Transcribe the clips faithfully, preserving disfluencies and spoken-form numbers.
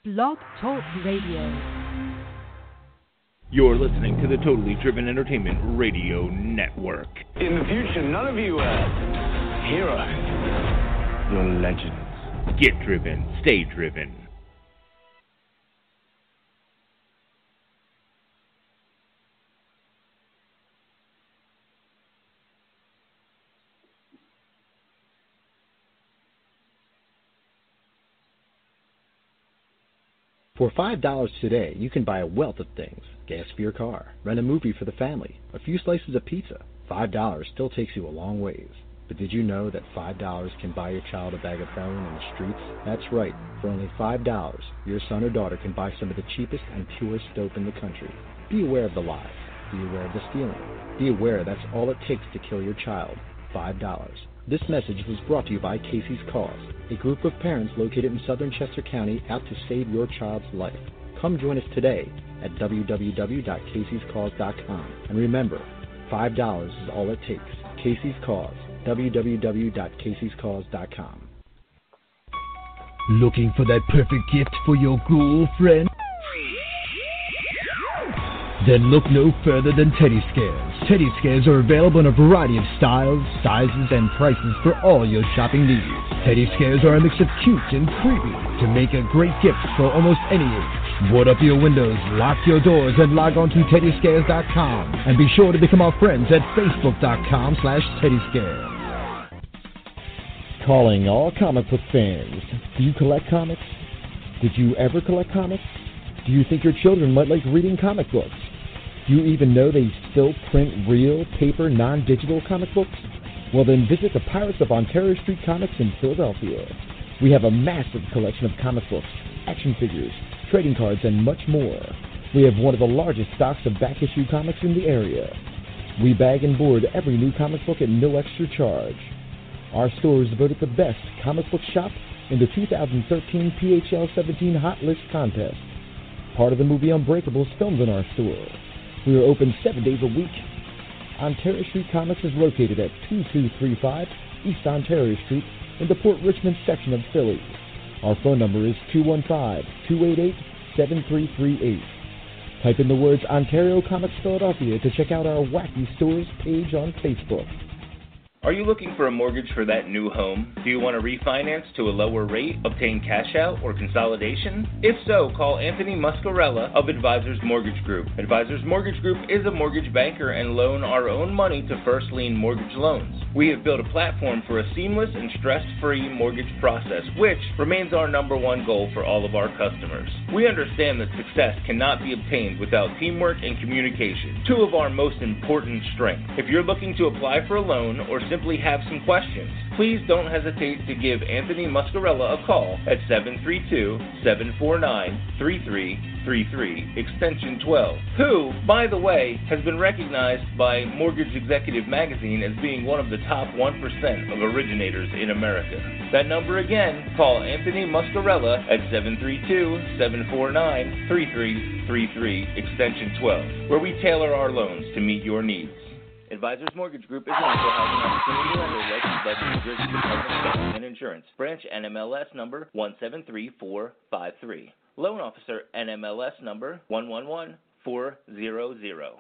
Blog Talk Radio. You're listening to the Totally Driven Entertainment Radio Network. In the future, none of you are heroes. You're legends. Get driven. Stay driven. For five dollars today, you can buy a wealth of things. Gas for your car, rent a movie for the family, a few slices of pizza. five dollars still takes you a long ways. But did you know that five dollars can buy your child a bag of heroin in the streets? That's right. For only five dollars, your son or daughter can buy some of the cheapest and purest dope in the country. Be aware of the lies. Be aware of the stealing. Be aware that's all it takes to kill your child. five dollars. This message was brought to you by Casey's Cause, a group of parents located in southern Chester County out to save your child's life. Come join us today at w w w dot caseys cause dot com. And remember, five dollars is all it takes. Casey's Cause, w w w dot caseys cause dot com. Looking for that perfect gift for your girlfriend? Then look no further than Teddy Scares. Teddy Scares are available in a variety of styles, sizes, and prices for all your shopping needs. Teddy Scares are a mix of cute and creepy to make a great gift for almost any age. Board up your windows, lock your doors, and log on to teddy scares dot com. And be sure to become our friends at facebook dot com slash teddy scares. Calling all comic book fans. Do you collect comics? Did you ever collect comics? Do you think your children might like reading comic books? Do you even know they still print real, paper, non-digital comic books? Well, then visit the Pirates of Ontario Street Comics in Philadelphia. We have a massive collection of comic books, action figures, trading cards, and much more. We have one of the largest stocks of back-issue comics in the area. We bag and board every new comic book at no extra charge. Our store is voted the best comic book shop in the two thousand thirteen P H L seventeen Hot List Contest. Part of the movie Unbreakable is filmed in our store. We are open seven days a week. Ontario Street Comics is located at two two three five East Ontario Street in the Port Richmond section of Philly. Our phone number is two one five, two eight eight, seven three three eight. Type in the words Ontario Comics Philadelphia to check out our Wacky Stores page on Facebook. Are you looking for a mortgage for that new home? Do you want to refinance to a lower rate, obtain cash out, or consolidation? If so, call Anthony Muscarella of Advisors Mortgage Group. Advisors Mortgage Group is a mortgage banker and loan our own money to first lien mortgage loans. We have built a platform for a seamless and stress-free mortgage process, which remains our number one goal for all of our customers. We understand that success cannot be obtained without teamwork and communication, two of our most important strengths. If you're looking to apply for a loan or simply have some questions, please don't hesitate to give Anthony Muscarella a call at seven three two, seven four nine, three three three three, extension twelve, who, by the way, has been recognized by Mortgage Executive Magazine as being one of the top one percent of originators in America. That number again, call Anthony Muscarella at seven three two, seven four nine, three three three three, extension twelve, where we tailor our loans to meet your needs. Advisors Mortgage Group is an equal housing opportunity lender licensed by the New Jersey Department of Banking and Insurance. Branch N M L S number one seven three four five three. Loan Officer N M L S number one one one four zero zero.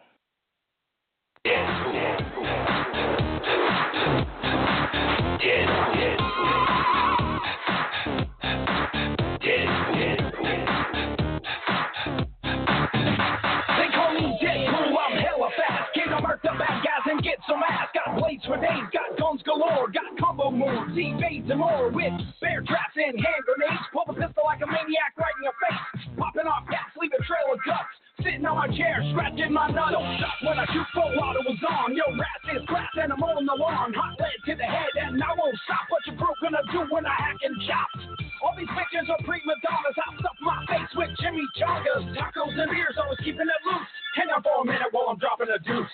Get some ass, got blades for days, got guns galore, got combo moves, evades and more with bear traps and hand grenades. Pull the pistol like a maniac right in your face, popping off caps, leave a trail of guts. Sitting on my chair, scratching my nuts. Don't stop when I shoot full auto was on. Your rat is cracked and I'm on the lawn. Hot lead to the head and I won't stop. What you broke gonna do when I hack and chop? All these pictures are prima donnas. I stuff my face with chimichangas, tacos and beers, always keeping it loose. Hang on for a minute while I'm dropping a deuce.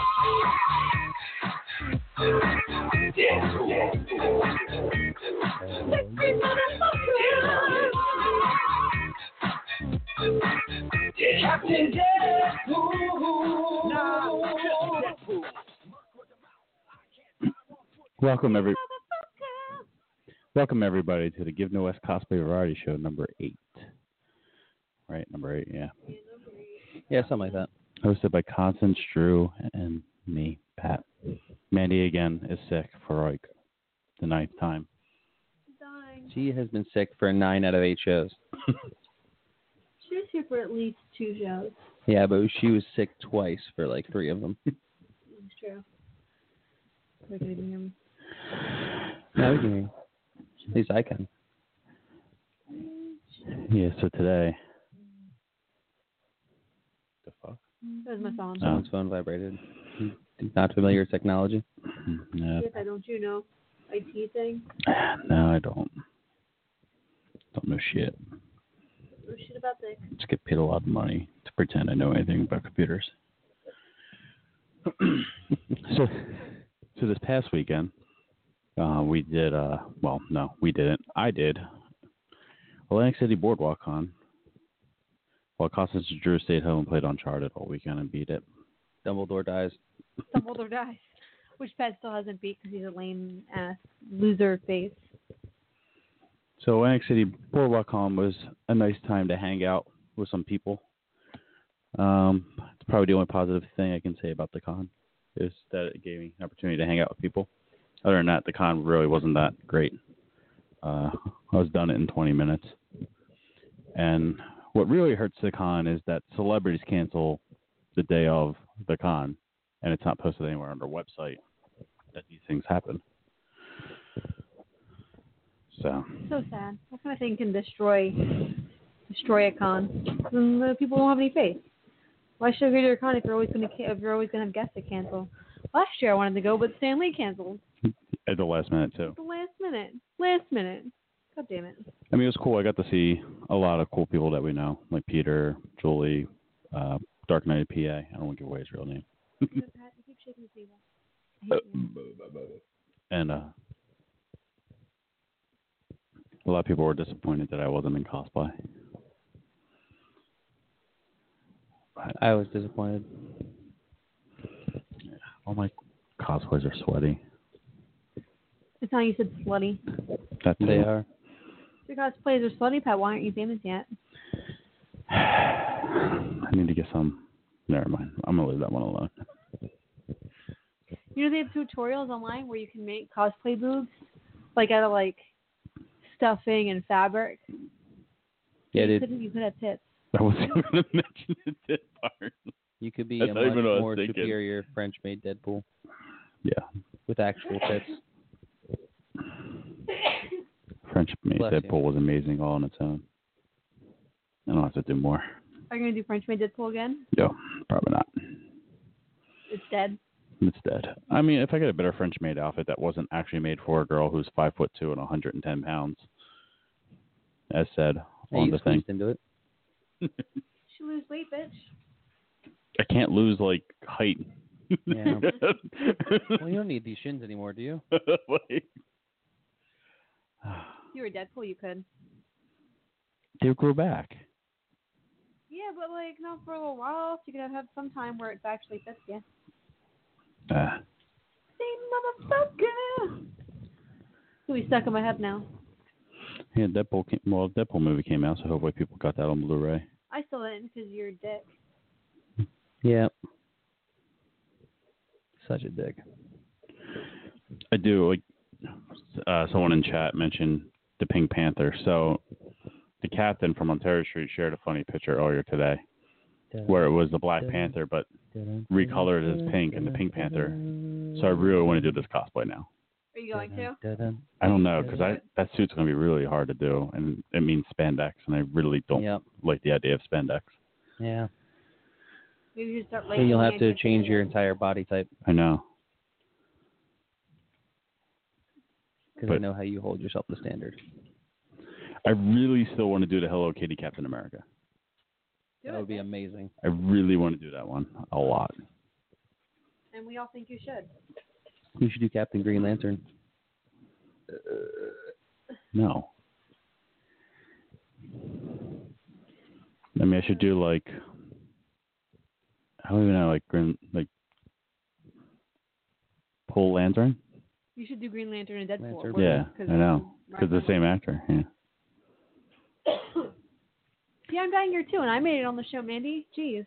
Captain Deadpool. Welcome every Welcome everybody to the Give No S Cosplay Variety Show number eight. right? Number eight, yeah. Yeah, something like that. Hosted by Constance, Drew, and me, Pat. Mandy again is sick for like the ninth time. Dying. She has been sick for nine out of eight shows. She was here for at least two shows. Yeah, but she was sick twice for like three of them. It's true. They can even hear me. Now we can hear you. At least I can. Yeah, so today. The fuck? That was my phone. Someone's phone vibrated. Not familiar with technology? Yeah. Yes, I don't you know. I T thing. No, I don't. Don't know shit. No shit about this. Just get paid a lot of money to pretend I know anything about computers. so, so this past weekend, uh, we did. Uh, well, no, we didn't. I did. Atlantic City Boardwalk Con. While Constance and Drew stayed home and played Uncharted all weekend and beat it. Dumbledore dies. Dumbledore dies. Which Pat still hasn't beat because he's a lame ass loser face. So Atlantic City Boardwalk Con was a nice time to hang out with some people. Um, it's probably the only positive thing I can say about the con is that it gave me an opportunity to hang out with people. Other than that, the con really wasn't that great. Uh, I was done it in twenty minutes. And what really hurts the con is that celebrities cancel the day of the con, and it's not posted anywhere on their website that these things happen. So So sad. That kind of thing can destroy destroy a con. Then the people won't have any faith. Why should I go to your con if you're always going to if you're always going to have guests that cancel? Last year I wanted to go, but Stan Lee canceled at the last minute too. at the last minute. Last minute. God damn it. I mean, it was cool. I got to see a lot of cool people that we know, like Peter, Julie, uh, Dark Knight P A. I don't want to give away his real name. Pat, you keep shaking the table. I hate you. And uh, a lot of people were disappointed that I wasn't in cosplay. But, I was disappointed. yeah, all my cosplays are sweaty. It's how you said slutty. That They are. Your cosplays are slutty, Pat. Why aren't you famous yet? I need to get some. Never mind. I'm gonna leave that one alone. You know they have tutorials online where you can make cosplay boobs, like out of like stuffing and fabric. Yeah, you dude. could you could have tits. I wasn't gonna mention the tit part. You could be That's a not much even what I was more thinking. superior French-made Deadpool Yeah. with actual tits. French-made Bless Deadpool you. was amazing all on its own. I don't have to do more. Are you gonna do French made Deadpool again? Yeah, probably not. It's dead. It's dead. I mean, if I get a better French-made outfit that wasn't actually made for a girl who's five foot two and one hundred ten pounds, as said Hey, on you the thing, squeezed into it. She lose weight, bitch. I can't lose like height. Yeah. Well, you don't need these shins anymore, do you? Like, If you were Deadpool, you could. they grew back. Yeah, but like not for a little while. So you could have, have some time where it actually fits you. Uh, Say motherfucker. So we stuck in my head now. yeah, Deadpool. Came, well, Deadpool movie came out, so hopefully people got that on Blu-ray. I still didn't because you're a dick. Yeah. Such a dick. I do like. Uh, someone in chat mentioned the Pink Panther. So the captain from Ontario Street shared a funny picture earlier today, where it was the Black Panther, but recolored as pink and the Pink Panther. So I really want to do this cosplay now. Are you going to? I don't know, because I that suit's going to be really hard to do, and it means spandex, and I really don't Yep. like the idea of spandex. Yeah. Maybe you should start So liking you'll have to Atlantic change City. your entire body type I know. because I But- know how you hold yourself to standard. I really still want to do the Hello Kitty Captain America. Do That it, would be bitch. amazing. I really want to do that one a lot. And we all think you should. You should do Captain Green Lantern. No. I mean, I should do like, I don't even know, like, Green, like, Pull Lantern? You should do Green Lantern and Deadpool. Lantern. We're- Yeah, 'cause I know. Because Ryan the same actor, yeah. Yeah, I'm dying here too, and I made it on the show, Mandy. Jeez.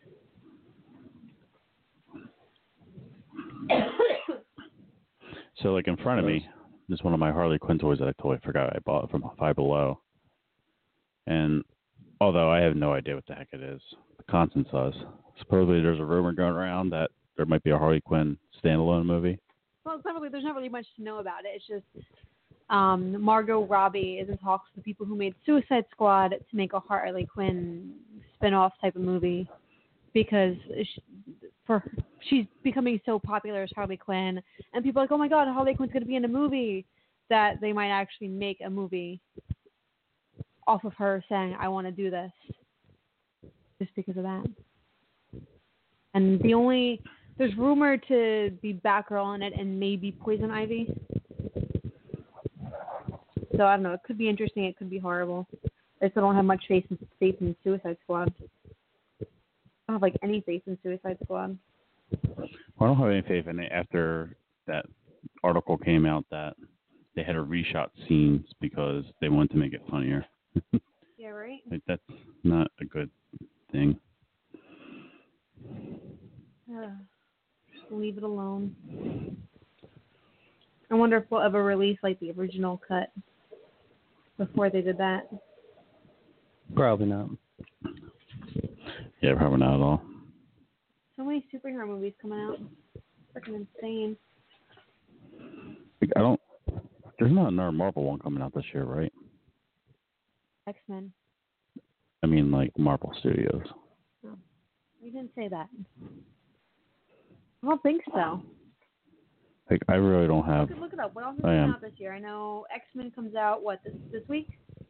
So, like, in front of me, there's one of my Harley Quinn toys that I totally forgot I bought from Five Below. And although I have no idea what the heck it is, Constance does. Supposedly there's a rumor going around that there might be a Harley Quinn standalone movie. Well, it's not really, there's not really much to know about it. It's just um, Margot Robbie is in talks with the people who made Suicide Squad to make a Harley Quinn spin-off type of movie because she, for she's becoming so popular as Harley Quinn, and people are like, oh my God, Harley Quinn's going to be in a movie, that they might actually make a movie off of her saying, I want to do this, just because of that. And the only, there's rumored to be Batgirl in it and maybe Poison Ivy. So I don't know, it could be interesting, it could be horrible. I still don't have much faith in, faith in Suicide Squad. I don't have like any faith in Suicide Squad. Well, I don't have any faith in it after that article came out that they had to reshot scenes because they wanted to make it funnier. Yeah, right? Like, that's not a good thing. Uh, just leave it alone. I wonder if we'll ever release like the original cut before they did that. Probably not. Yeah, probably not at all. So many superhero movies coming out. Freaking insane. Like, I don't. There's not another Marvel one coming out this year, right? X-Men. I mean, like Marvel Studios. Oh, you didn't say that. I don't think so. Like, I really don't have. Look, look it up. What else is I coming am. out this year? I know X-Men comes out, what, this this week?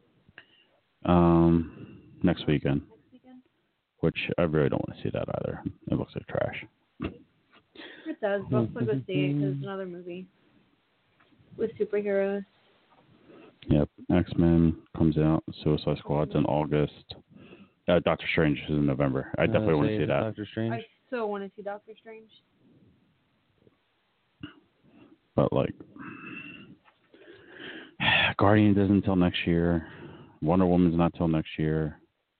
Um, next weekend. Next weekend? Which I really don't want to see that either. It looks like trash. It does, but I'll still go see it because it's another movie with superheroes. Yep, X-Men comes out. Suicide Squad's in August. Uh, Doctor Strange is in November. I definitely want to see that. Doctor Strange. I so want to see Doctor Strange. But, like, Guardians isn't until next year. Wonder Woman's not till next year.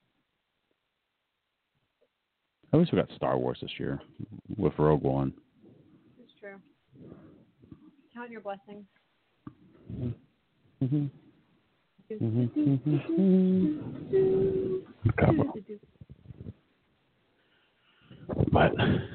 I wish we got Star Wars this year with Rogue One. It's true. Count your blessings. Mm-hmm. But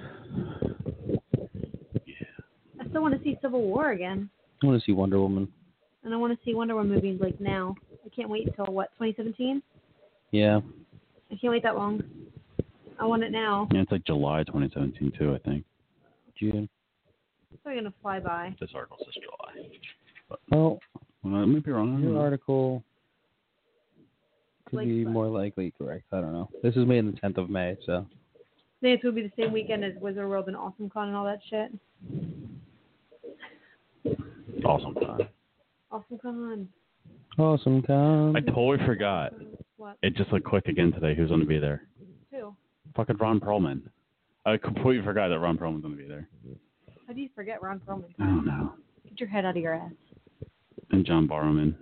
I still want to see Civil War again, I want to see Wonder Woman. and I want to see Wonder Woman movies like now. I can't wait until what, twenty seventeen? Yeah. I can't wait that long. I want it now. yeah, it's like July twenty seventeen too, I think. June. It's probably gonna fly by. This article says July. But, Well, well, I might be wrong. I don't your know. article could Like be what? more likely correct. I don't know. This is made on the tenth of May, so. I think it's gonna be the same weekend as Wizard World and Awesome Con and all that shit. Awesome time. Awesome Con. Awesome Con. I totally forgot. What? It just like clicked again today. Who's going to be there? Who? Fucking Ron Perlman. I completely forgot that Ron Perlman's going to be there. How do you forget Ron Perlman? I don't know. Get your head out of your ass. And John Barrowman,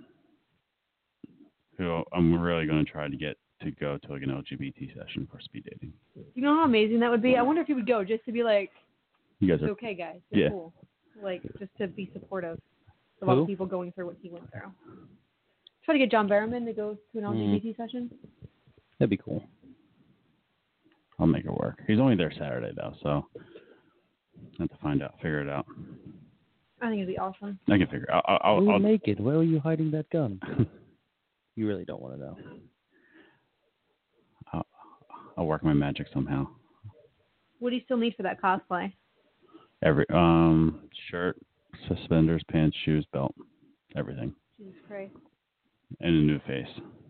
who I'm really going to try to get to go to like an L G B T session for speed dating. You know how amazing that would be? I wonder if he would go just to be like, You guys it's are okay, guys. It's Yeah. cool. Like, just to be supportive of all Who? the people going through what he went through. Try to get John Barrowman to go to an L G B T Mm-hmm. session. That'd be cool. I'll make it work. He's only there Saturday though, so I have to find out, figure it out. I think it'd be awesome. I can figure. I'll. I'll, Who's I'll naked? Where are you hiding that gun? You really don't want to know. I'll, I'll work my magic somehow. What do you still need for that cosplay? Every um shirt, suspenders, pants, shoes, belt, everything, Jesus Christ. and a new face.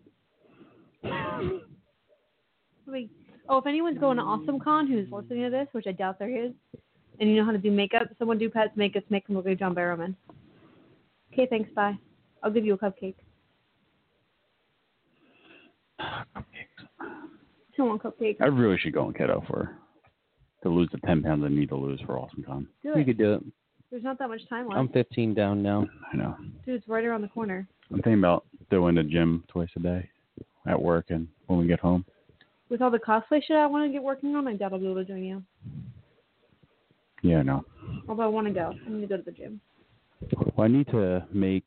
Wait, oh, if anyone's going to Awesome Con who's listening to this, which I doubt there is, and you know how to do makeup, someone do Pat's makeup, make him look like John Barrowman. Okay, thanks, bye. I'll give you a cupcake. Cupcakes. I don't want cupcake. I really should go on keto for to lose the ten pounds I need to lose for AwesomeCon. Do We it. could do it. There's not that much time left. I'm fifteen down now. I know. Dude, it's right around the corner. I'm thinking about doing the gym twice a day at work and when we get home. With all the cosplay shit I want to get working on, I doubt I'll be able to join you. Yeah, no. Although I want to go. I need to go to the gym. Well, I need to make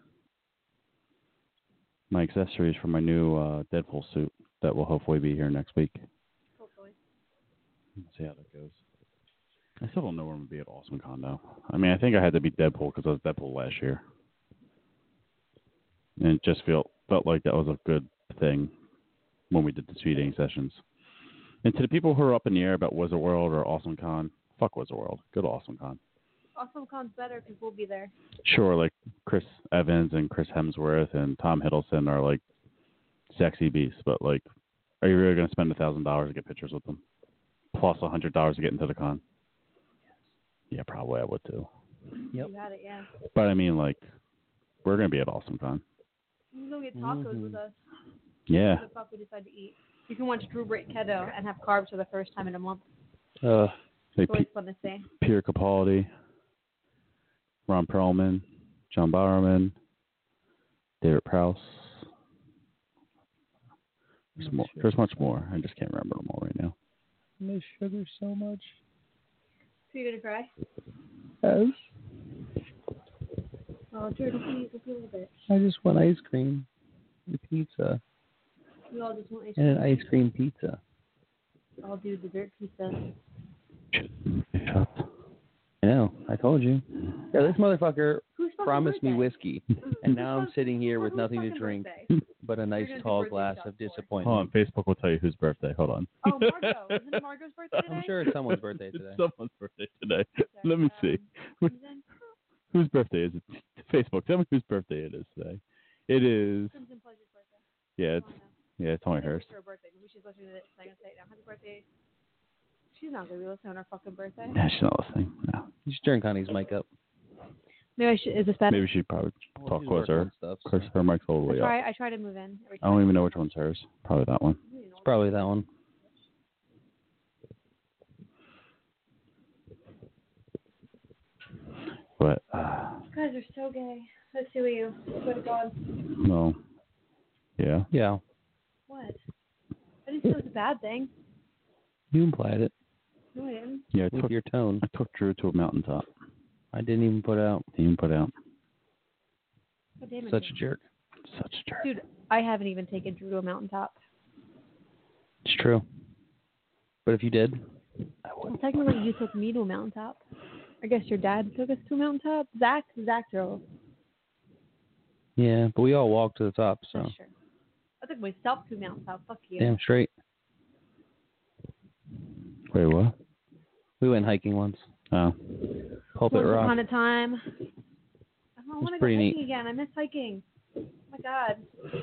my accessories for my new uh, Deadpool suit that will hopefully be here next week. Hopefully. Let's see how that goes. I still don't know where I'm going to be at AwesomeCon, though. I mean, I think I had to be Deadpool because I was Deadpool last year. And it just felt felt like that was a good thing when we did the speed dating sessions. And to the people who are up in the air about Wizard World or AwesomeCon, fuck Wizard World. Go to AwesomeCon. AwesomeCon's better because we'll be there. Sure, like Chris Evans and Chris Hemsworth and Tom Hiddleston are like sexy beasts, but like, are you really going to spend a thousand dollars to get pictures with them, plus a hundred dollars to get into the con? Yeah, probably I would too. Yep. You had it, yeah. But I mean, like, we're going to be at AwesomeCon. You can go get tacos Mm-hmm. with us. Yeah. What the fuck we decide to eat? You can watch Drew break keto and have carbs for the first time in a month. Uh, It's like always P- fun to say. Peter Capaldi, Ron Perlman, John Bowerman, David Prowse. There's more. There's much more. I just can't remember them all right now. I miss sugar so much. So you gonna cry? Yes. Oh, Jordan, please, let's a little bit. I just want ice cream and pizza. We all just want ice And cream. an ice cream pizza. I'll do dessert pizza. I know. I told you. Yeah, this motherfucker Whose fucking promised me birthday? whiskey, and now I'm sitting here with Whose nothing to fucking drink birthday? but a nice gonna do tall birthday glass shots of for? disappointment. Hold on, Facebook will tell you whose birthday. Hold on. Oh, Margot. Isn't it Margot's birthday today? I'm sure it's someone's birthday It's today. someone's birthday today. Let me see. Crimson? Whose birthday is it? Facebook. Tell me whose birthday it is today. It is. Crimson Pleasure's birthday. Yeah, it's yeah, it's only hers. It's her birthday. Maybe she's listening to it. So I'm going to say it now. Happy birthday. She's not going to be listening on her fucking birthday. Yeah, she's not listening. No. You should turn Connie's mic up. Maybe I should. Is this better? Maybe she'd probably Well, talk she's working closer. on stuff, Because so. her mic's all the I way up. try, I try to move in. Every I time. don't even know which one's hers. Probably that one. It's probably that one. But, uh, You guys are so gay. Let's see what you. Swear to God. no. Yeah. Yeah. What? I didn't say it was a bad thing. You implied it No, I didn't. Yeah, I with took, your tone. I took Drew to a mountaintop. I didn't even put out. He didn't put out. God damn it. Such a jerk. Such a jerk. Dude, I haven't even taken Drew to a mountaintop. It's true. But if you did, Well, technically, you took me to a mountaintop. I guess your dad took us to a mountaintop. Zach, Zach drove. yeah, but we all walked to the top, so That's true. I took myself to a mountaintop. Fuck you. damn straight. Wait, what? We went hiking once. Oh. Pulpit Once Rock. upon a time. I don't want to go pretty hiking neat. again. I miss hiking. Oh my God.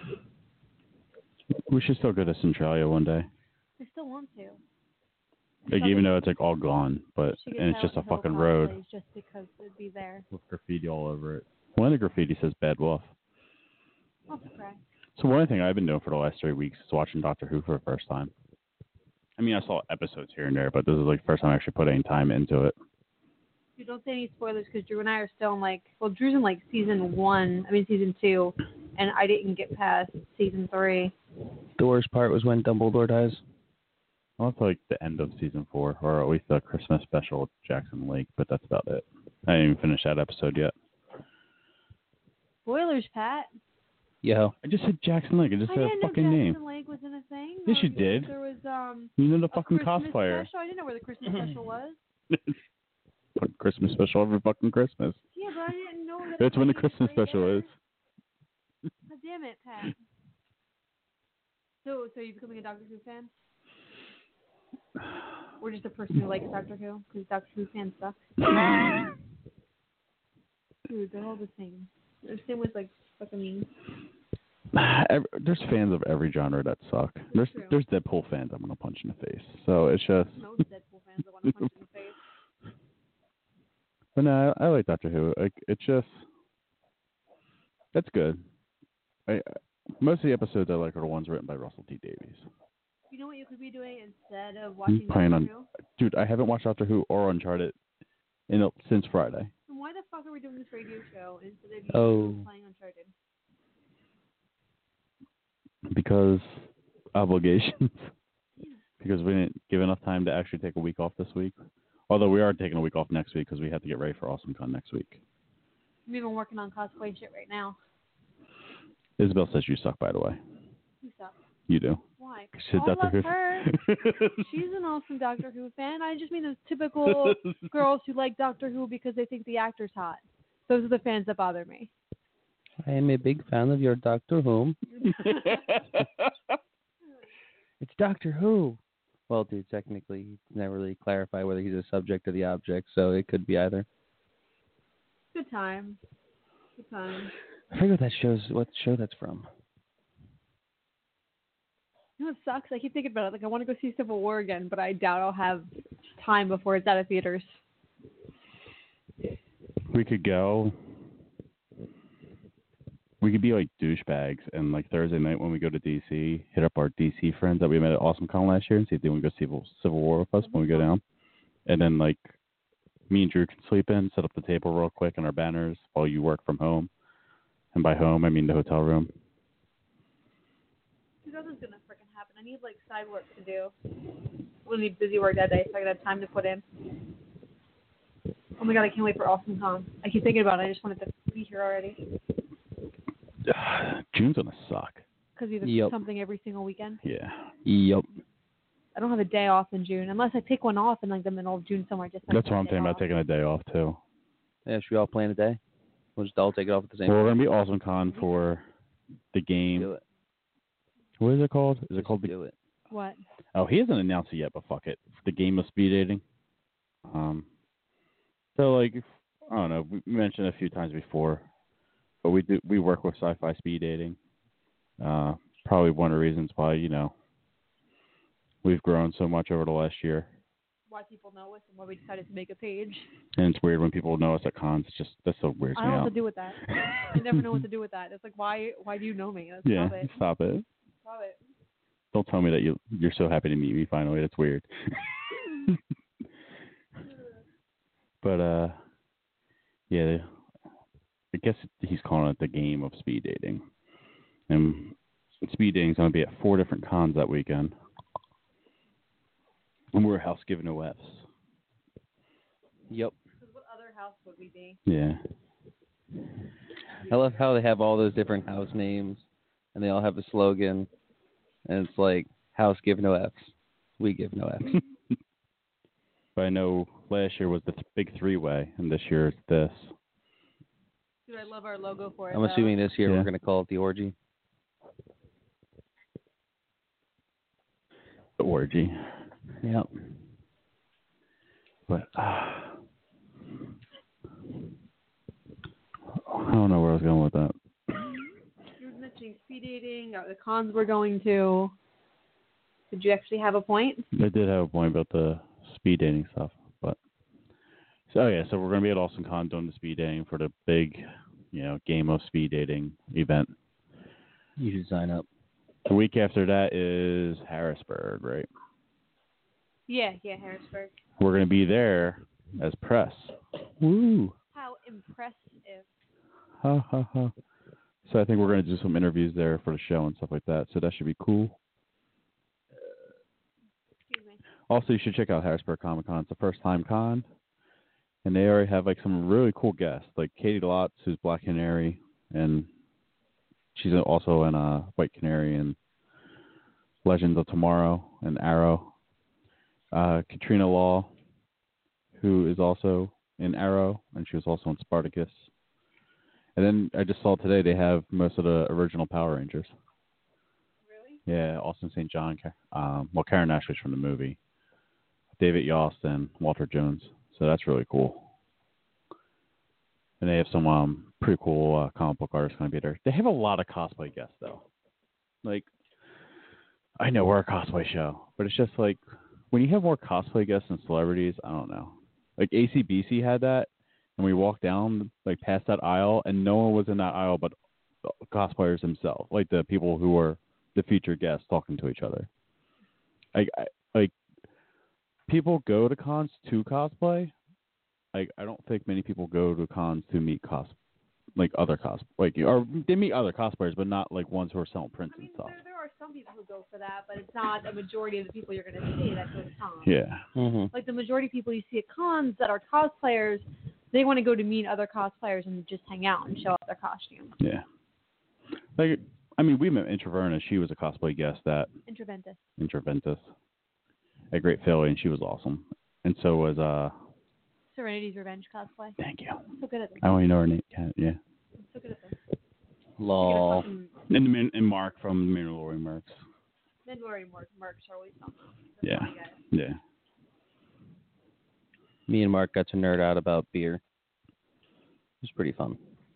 We should still go to Centralia one day. I still want to. Like, even though it's like all gone, but Should get and it's just a Hill- Hill fucking Cosplays road Just because it'd be there. with graffiti all over it. One of the graffiti says Bad Wolf. I'll cry. So one thing I've been doing for the last three weeks is watching Doctor Who for the first time. I mean, I saw episodes here and there, but this is like the first time I actually put any time into it. Dude, don't say any spoilers because Drew and I are still in like, well, Drew's in like season one, I mean season two, and I didn't get past season three. The worst part was when Dumbledore dies. Well, it's like the end of season four, or at least the Christmas special with Jackson Lake, but that's about it. I didn't even finish that episode yet. Spoilers, Pat. Yo. I just said Jackson Lake. I just I said a didn't know fucking Jackson name. Lake was in a thing. Yes, Or you was- did. There was um. You know the a fucking Christmas cosplayer. Special. I didn't know where the Christmas special was. Put Christmas special every fucking Christmas. Yeah, but I didn't know that. That's it when the was Christmas right special there. is. God damn it, Pat. So, so are you becoming a Doctor Who fan? Or just a person who likes Doctor Who? Because Doctor Who fans suck. Dude, they're all the same. They're the same with like fucking me. Every, there's fans of every genre that suck. There's True. there's Deadpool fans I'm gonna punch in the face. So it's just. Most Deadpool fans that want to punch in the face. But no, I, I like Doctor Who. Like it's just that's good. I I- most of the episodes I like are the ones written by Russell T Davies. You know what you could be doing instead of I'm watching planning Doctor on, Who? dude. I haven't watched Doctor Who or Uncharted in a, since Friday. Then why the fuck are we doing this radio show instead of you Oh. playing Uncharted? Because obligations. because we didn't give enough time to actually take a week off this week. Although we are taking a week off next week because we have to get ready for AwesomeCon next week. I'm even working on cosplay shit right now. Isabel says you suck, by the way. You suck. You do. Why? She's Oh, Doctor I love Who. her. She's an awesome Doctor Who fan. I just mean those typical girls who like Doctor Who because they think the actor's hot. Those are the fans that bother me. I am a big fan of your Doctor Who. It's Doctor Who. Well, dude, technically, he never really clarify whether he's a subject or the object, so it could be either. Good time. Good time. I forget what that show's, what show that's from. You know what sucks? I keep thinking about it. Like, I want to go see Civil War again, but I doubt I'll have time before it's out of theaters. We could go. We could be like douchebags, and like Thursday night when we go to D C, hit up our D C friends that we met at AwesomeCon last year and see if they want to go see Civil, Civil War with us when we go down. And then like me and Drew can sleep in, set up the table real quick and our banners while you work from home. And by home, I mean the hotel room. Nothing's gonna freaking happen. I need like side work to do. I'm gonna need busy work that day, so I gotta have time to put in. Oh my god, I can't wait for AwesomeCon. I keep thinking about it. I just wanted to be here already. June's gonna suck. Because you have Yep. something every single weekend. Yeah. Yep. I don't have a day off in June unless I pick one off in like the middle of June somewhere. Just like That's what I'm a day thinking about, off. taking a day off too. Yeah, should we all plan a day? We'll just all take it off at the same Well, time. we're gonna be AwesomeCon for the game. Do it. What is it called? Is it Just called the? do it. What? Oh, he hasn't announced it yet, but fuck it. The game of speed dating. Um. So like, I don't know. We mentioned it a few times before, but we do we work with Sci-Fi Speed Dating. Uh, probably one of the reasons why you know we've grown so much over the last year. Why people know us and why we decided to make a page. And it's weird when people know us at cons. It's just that so weirds I me don't know out. what to do with that. I never know what to do with that. It's like, why Why do you know me? Let's Yeah, Stop it. stop it. Stop it. Don't tell me that you you're so happy to meet me finally. That's weird. But uh, yeah, I guess he's calling it the game of speed dating. And speed dating is going to be at four different cons that weekend. And we're house giving no F's. Yep. What other house would we be? Yeah. I love how they have all those different house names, and they all have a slogan, and it's like, house give no F's. We give no F's. But I know last year was the th- big three-way, and this year it's this. Dude, I love our logo for it. I'm though. assuming this year Yeah. we're going to call it the orgy. The orgy. Yep. But uh, I don't know where I was going with that. You were mentioning speed dating, or the cons we're going to. Did you actually have a point? I did have a point about the speed dating stuff, but so yeah, so we're gonna be at AwesomeCon doing the speed dating for the big, you know, game of speed dating event. You should sign up. The week after that is Harrisburg, right? Yeah, yeah, Harrisburg. We're gonna be there as press. Woo! How impressive. Ha ha ha! So I think we're gonna do some interviews there for the show and stuff like that. So that should be cool. Excuse me. Also, you should check out Harrisburg Comic Con. It's the first time con, and they already have like some really cool guests, like Katie Lotz, who's Black Canary, and she's also in uh, White Canary and Legends of Tomorrow and Arrow. Uh, Katrina Law, who is also in Arrow, and she was also in Spartacus. And then I just saw today they have most of the original Power Rangers. Really? Yeah, Austin Saint John. Um, well, Karen Ashby's from the movie. David Yost and Walter Jones. So that's really cool. And they have some um, pretty cool uh, comic book artists going to be there. They have a lot of cosplay guests, though. Like, I know we're a cosplay show, but it's just like, when you have more cosplay guests than celebrities, I don't know. Like, A C B C had that, and we walked down, like, past that aisle, and no one was in that aisle but cosplayers themselves. Like, the people who were the featured guests talking to each other. Like, I, like, people go to cons to cosplay. Like, I don't think many people go to cons to meet cos like other cos like or they meet other cosplayers, but not like ones who are selling prints I mean, and stuff. there, there are some people who go for that, but it's not a majority of the people you're going to see that go to cons. Yeah. Mm-hmm. Like the majority of people you see at cons that are cosplayers, they want to go to meet other cosplayers and just hang out and show off their costumes. Yeah. Like, I mean, we met Introverna. She was a cosplay guest at Introventus. Introventus at Great Philly, and she was awesome. And so was uh. Serenity's Revenge cosplay. Thank you. I'm so good at this. I only know her name. Yeah. I'm so good at this. Lol. And, and Mark from Mandalorian Mercs. Mandalorian Mercs are always something. Yeah. Yeah. Me and Mark got to nerd out about beer. It was pretty fun.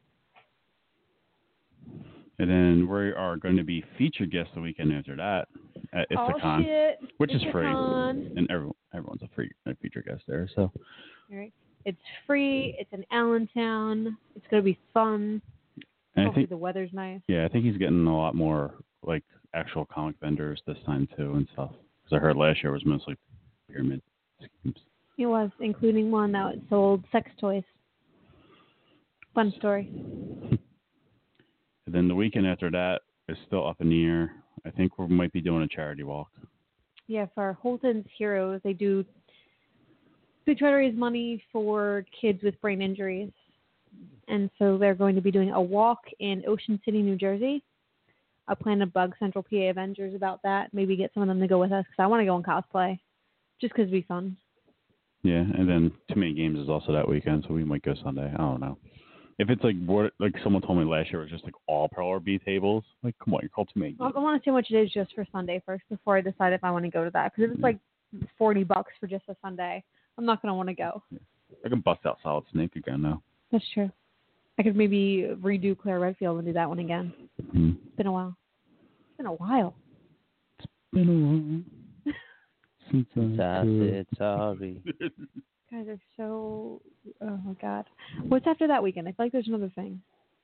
And then we are going to be featured guests the weekend after that at Oh, Ithacan, shit. which is free, Ithacan. and everyone everyone's a free a featured guest there. So Right. It's free. It's in Allentown. It's going to be fun. and I Hopefully think the weather's nice. yeah, I think he's getting a lot more like actual comic vendors this time too and stuff. Because I heard last year was mostly pyramid schemes. It was, including one that sold sex toys. Fun story. And then the weekend after that is still up in the air. I think we might be doing a charity walk. Yeah, for Holton's Heroes, they do. They try to raise money for kids with brain injuries, and so they're going to be doing a walk in Ocean City, New Jersey. I plan to bug Central P A Avengers about that. Maybe get some of them to go with us because I want to go in cosplay, just because it'd be fun. Yeah, and then Too Many Games is also that weekend, so we might go Sunday. I don't know. If it's like what, like someone told me last year, it was just like all Pro R B tables. Like, come on, you're called Too Many I, Games. I want to see how much it is just for Sunday first before I decide if I want to go to that. Because if it's like forty bucks for just a Sunday, I'm not going to want to go. I can bust out Solid Snake again now. That's true. I could maybe redo Claire Redfield and do that one again. Mm-hmm. It's been a while. It's been a while. Been a while since I That's could. it, sorry. Guys are so. Oh my god. What's after that weekend? I feel like there's another thing.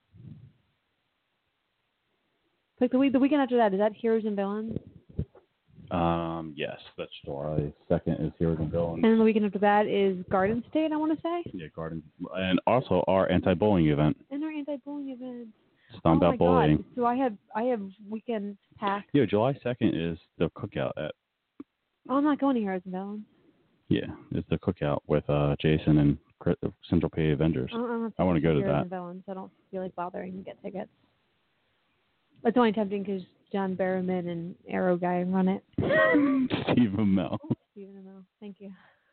Like the week, the weekend after that, is that Heroes and Villains? Um, yes, that's July second is Heroes and Villains. And then the weekend after that is Garden State, I want to say. Yeah, Garden, and also our anti-bullying event. And our anti-bullying event. Stomp oh Out my Bullying. God. So I have I have weekends packed. Yeah, July second is the cookout at. Oh, I'm not going to Heroes and Villains. Yeah, it's the cookout with uh, Jason and Chris, Central P A Avengers. I'm, I'm not I want to go to Heroes that. and Villains. I don't feel like bothering to get tickets. It's only tempting because John Barrowman and Arrow Guy run it. Steve Amell. Stephen Amell. Thank you.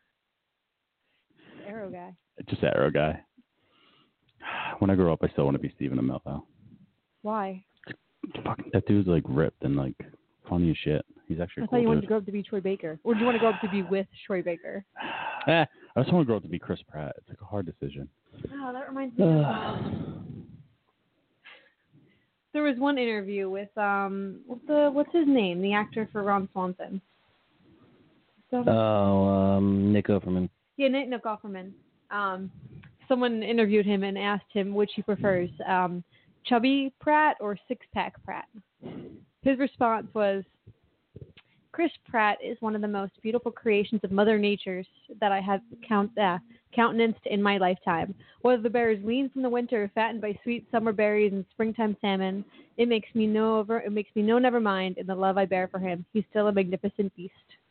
Arrow Guy. Just Arrow Guy. When I grow up, I still want to be Stephen Amell, though. Why? Fucking that dude's like ripped and like funny as shit. He's actually. I a thought cool you wanted dude. to grow up to be Troy Baker. Or do you want to grow up to be with Troy Baker? Eh, I just want to grow up to be Chris Pratt. It's like a hard decision. Oh, that reminds me of, um, there was one interview with, um, what's, the, what's his name? The actor for Ron Swanson. So, Oh, um, Nick Offerman. yeah, Nick, Nick Offerman. Um, someone interviewed him and asked him which he prefers, um, chubby Pratt or six-pack Pratt. His response was, Chris Pratt is one of the most beautiful creations of Mother Nature's that I have count, uh, countenanced in my lifetime. Whether the bear is lean from the winter, fattened by sweet summer berries and springtime salmon, it makes me know over, it makes me know never mind in the love I bear for him. He's still a magnificent beast.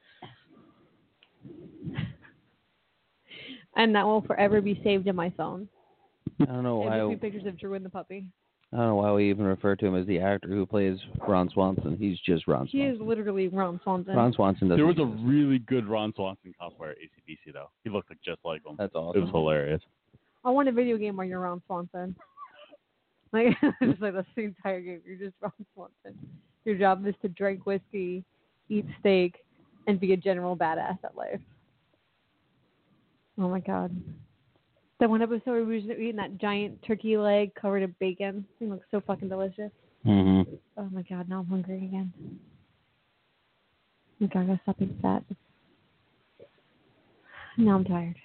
And that will forever be saved in my phone. I don't know It why. gives me pictures of Drew and the puppy. I don't know why we even refer to him as the actor who plays Ron Swanson. He's just Ron He Swanson. is literally Ron Swanson. Ron Swanson doesn't. There was a exist. really good Ron Swanson cosplayer at A C B C though. He looked like just like him. That's It awesome. was hilarious. I want a video game where you're Ron Swanson. Like, just like that's the entire game. You're just Ron Swanson. Your job is to drink whiskey, eat steak, and be a general badass at life. Oh my god. That one episode where we were eating that giant turkey leg covered in bacon. It looks so fucking delicious. Mm-hmm. Oh my god, now I'm hungry again. Oh my god, I gotta stop being fat. Now I'm tired.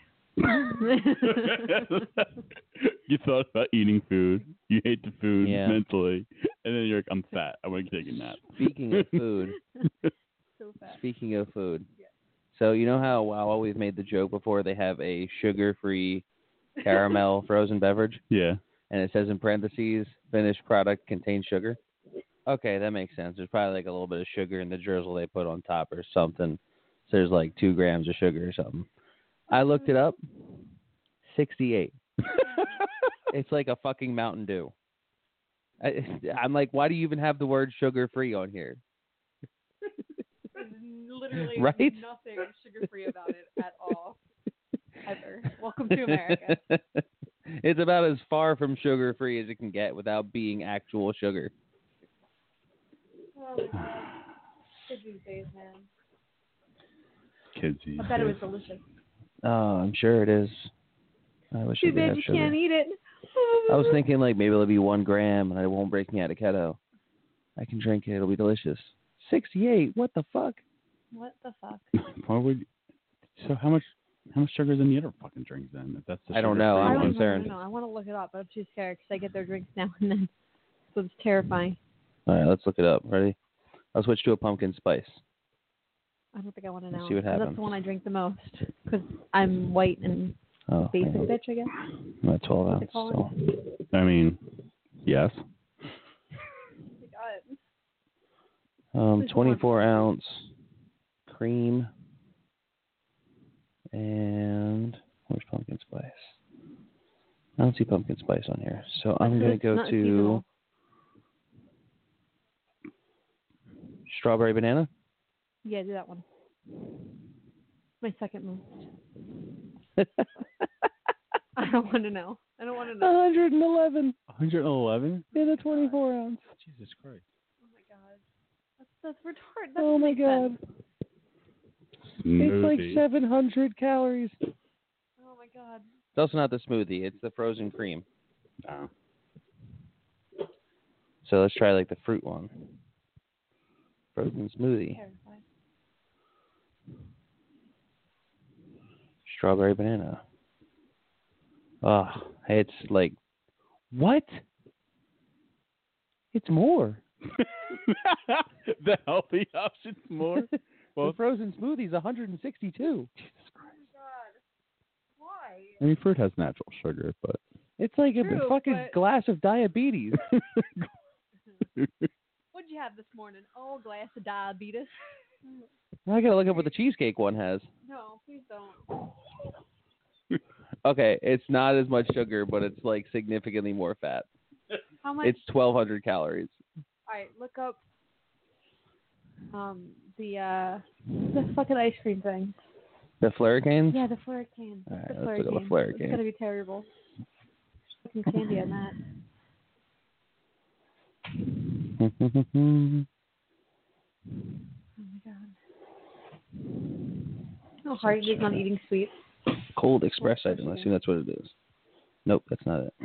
You thought about eating food. You hate the food Yeah. mentally, and then you're like, "I'm fat. I want to take a nap." Speaking of food, So fat. speaking of food, so you know how Wow always made the joke before they have a sugar-free caramel frozen beverage? Yeah. and it says in parentheses, finished product contains sugar. Okay, that makes sense. There's probably like a little bit of sugar in the drizzle they put on top or something. So there's like two grams of sugar or something. I looked it up. sixty-eight. It's like a fucking Mountain Dew. I, I'm like, why do you even have the word sugar-free on here? Literally right? nothing sugar-free about it at all. Ever. Welcome to America. It's about as far from sugar-free as it can get without being actual sugar. Oh my god. Kids these days, man. Kids these I bet days. it was delicious. Oh, I'm sure it is. I wish Too I could bad have you sugar. can't eat it. I was thinking like maybe it'll be one gram and it won't break me out of keto. I can drink it. It'll be delicious. sixty-eight. What the fuck? What the fuck? Why would? So how much? How much sugar is in the other fucking drinks then? If that's the I don't know. sugar-free I'm one? concerned. I don't know. I want to look it up, but I'm too scared because I get their drinks now and then. So it's terrifying. All right, let's look it up. Ready? I'll switch to a pumpkin spice. I don't think I want to know. Let's see what 'cause happens. That's the one I drink the most because I'm white and Oh, basic hang on. bitch, I guess. I'm at twelve What's ounce it called? still. I mean, yes. Um, Which twenty-four ounce cream and where's pumpkin spice? I don't see pumpkin spice on here, so I'm So gonna it's go not to seasonal. strawberry banana. Yeah, do that one. My second most. I don't want to know. I don't want to know. one hundred eleven. one hundred eleven? In a twenty-four ounce. Jesus Christ. Oh my god. That's, that's retarded. That Oh doesn't my make god. sense. It's like Smoothie. seven hundred calories. Oh my god. It's also not the smoothie. It's the frozen cream. Oh. So let's try like the fruit one. Frozen smoothie. Terrified. Strawberry banana. Oh, it's like, what? It's more. The healthy options more. Well, the frozen smoothie's one hundred sixty-two. Why? I mean, fruit has natural sugar, but It's like True, a fucking but- glass of diabetes. What'd you have this morning? Oh, a glass of diabetes. I gotta look up what the cheesecake one has. No, please don't. Okay, it's not as much sugar, but it's like significantly more fat. How much? It's twelve hundred calories. All right, look up um the uh the fucking ice cream thing. The Flurricanes? Yeah, the Flurricane. All right, the let's look up a Flurricane. Flurricane. It's gonna be terrible. Fucking candy on that. Oh Oh my god. How hard it is on eating sweets. Cold Express item. I assume that's what it is. Nope, that's not it.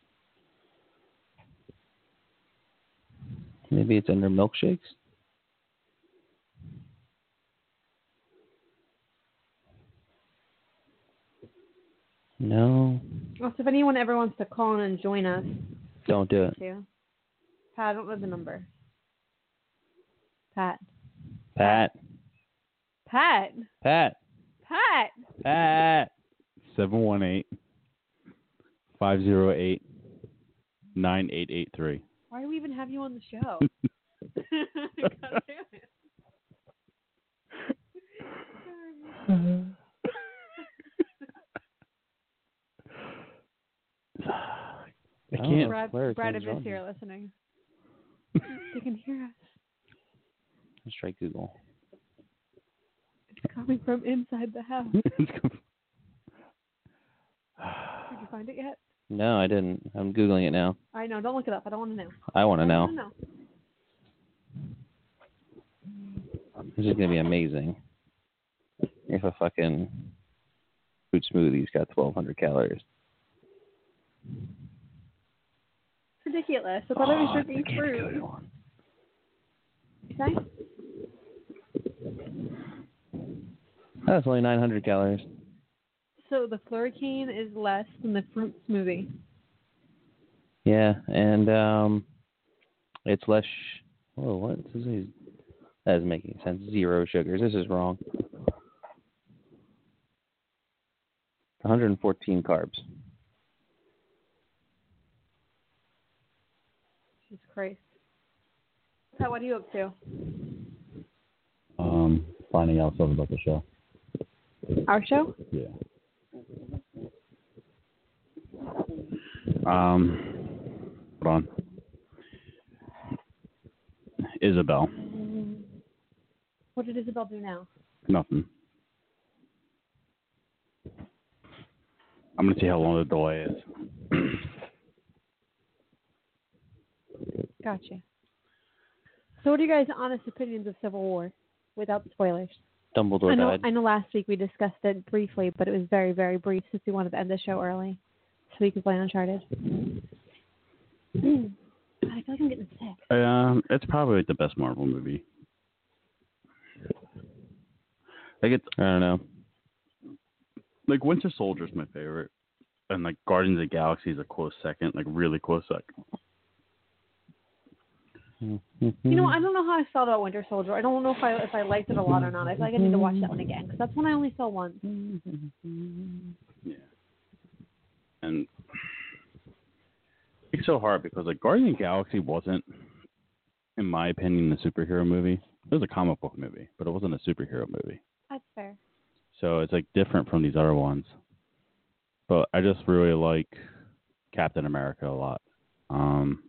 Maybe it's under milkshakes? No, Also, if anyone ever wants to call in and join us, don't do it. too. Pat, I don't know the number. Pat. Pat, Pat. Pat, Pat. Pat. seven one eight, five zero eight, nine eight eight three. Why do we even have you on the show? God damn it. I Oh, can't. Brad, Flurricanes Brad if are you're on here there. listening. They can hear us. Let's try Google. It's coming from inside the house. Did you find it yet? No, I didn't. I'm Googling it now. I know. Don't look it up. I don't want to know. I want to I know. don't know. This is going to be amazing. If a fucking fruit smoothie's got twelve hundred calories. It's ridiculous. I thought I was Oh, drinking the fruit. Candy one. Okay? That's only nine hundred calories. So the Flurricane is less than the fruit smoothie. Yeah, and um, it's less. Sh- Whoa, what? This is, that isn't making sense. Zero sugars. This is wrong. one hundred fourteen carbs. Christ. Pat, what are you up to? Um, finding out stuff about the show. Our show? Yeah. Um, hold on. Isabel. What did Isabel do now? Nothing. I'm gonna see how long the delay is. Gotcha. So what are you guys' honest opinions of Civil War without spoilers? Dumbledore I know, died. I know last week we discussed it briefly, but it was very, very brief since we wanted to end the show early so we could play Uncharted. God, I feel like I'm getting sick. Um, it's probably the best Marvel movie. Like it's, I don't know. Like Winter Soldier is my favorite, and like Guardians of the Galaxy is a close second, like really close second. You know, I don't know how I felt about Winter Soldier. I don't know if I if I liked it a lot or not. I feel like I need to watch that one again because that's one I only saw once. Yeah. And it's so hard because like Guardians of the Galaxy wasn't, in my opinion, a superhero movie. It was a comic book movie, but it wasn't a superhero movie. That's fair. So it's like different from these other ones. But I just really like Captain America a lot. Um,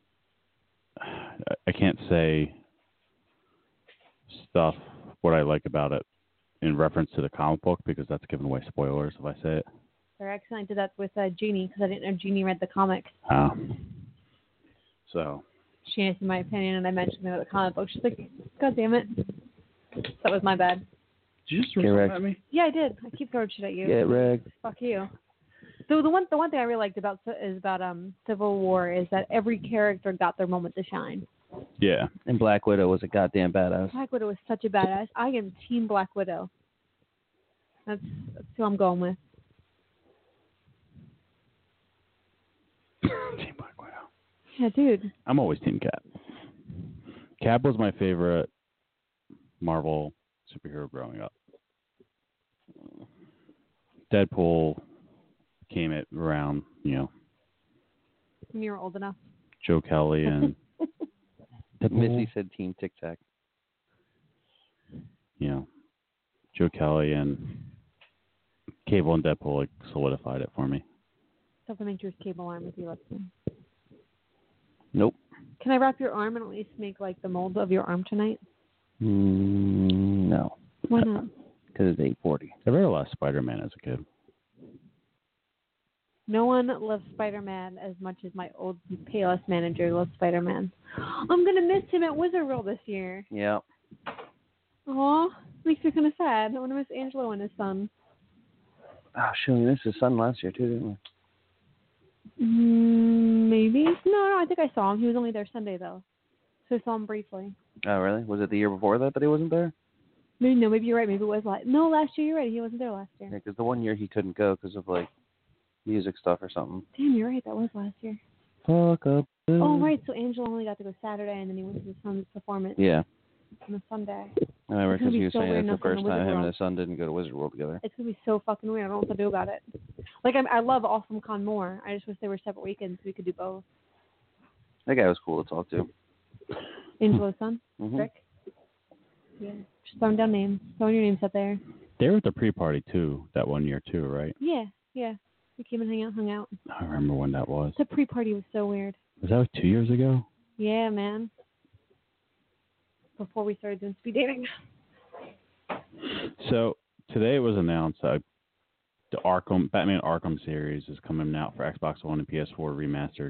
I can't say stuff what I like about it in reference to the comic book because that's giving away spoilers if I say it. I accidentally did that with uh, Jeannie because I didn't know Jeannie read the comic. Um, so. She asked my opinion and I mentioned about the comic book. She's like, God damn it. That was my bad. Did you just throw something at me? Yeah, I did. I keep throwing shit at you. Get wrecked. Fuck you. So the one the one thing I really liked about is about um Civil War is that every character got their moment to shine. Yeah. And Black Widow was a goddamn badass. Black Widow was such a badass. I am Team Black Widow. That's, that's who I'm going with. Team Black Widow. Yeah, dude. I'm always Team Cap. Cap was my favorite Marvel superhero growing up. Deadpool came it around, you know. When you were old enough. Joe Kelly and Missy said Team Tic Tac. You know, Joe Kelly and Cable and Deadpool like solidified it for me. Supplementary cable arm with you, let's see. Nope. Can I wrap your arm and at least make like the mold of your arm tonight? Mm, no. Why not? Because it's eight forty. I read a lot of Spider-Man as a kid. No one loves Spider-Man as much as my old Payless manager loves Spider-Man. I'm going to miss him at Wizard World this year. Yeah. Aw, makes me kind of sad. I want to miss Angelo and his son. Oh, shoot, we missed his son last year, too, didn't we? Mm, maybe. No, no, I think I saw him. He was only there Sunday, though. So I saw him briefly. Oh, really? Was it the year before that that he wasn't there? Maybe, no, maybe you're right. Maybe it was last. No, last year, you're right. He wasn't there last year. Yeah, because the one year he couldn't go because of, like, music stuff or something. Damn, you're right. That was last year. Fuck up. Oh, right. So Angelo only got to go Saturday, and then he went to his son's performance Yeah. on a Sunday. I remember It's gonna because he be was so saying weird it's the not going first to time Wizard him and World. his son didn't go to Wizard World together. It's going to be so fucking weird. I don't know what to do about it. Like, I'm, I love Awesome Con more. I just wish they were separate weekends so we could do both. That guy was cool to talk to. Angelo's son, Mhm. Rick. Yeah. Just throwing down names. Throwing your names out there. They were at the pre-party, too, that one year, too, right? Yeah, yeah. We came and hung out, hung out. I don't remember when that was. The pre-party was so weird. Was that like two years ago? Yeah, man. Before we started doing speed dating. So today it was announced that the Arkham Batman Arkham series is coming out for Xbox One and P S four remastered.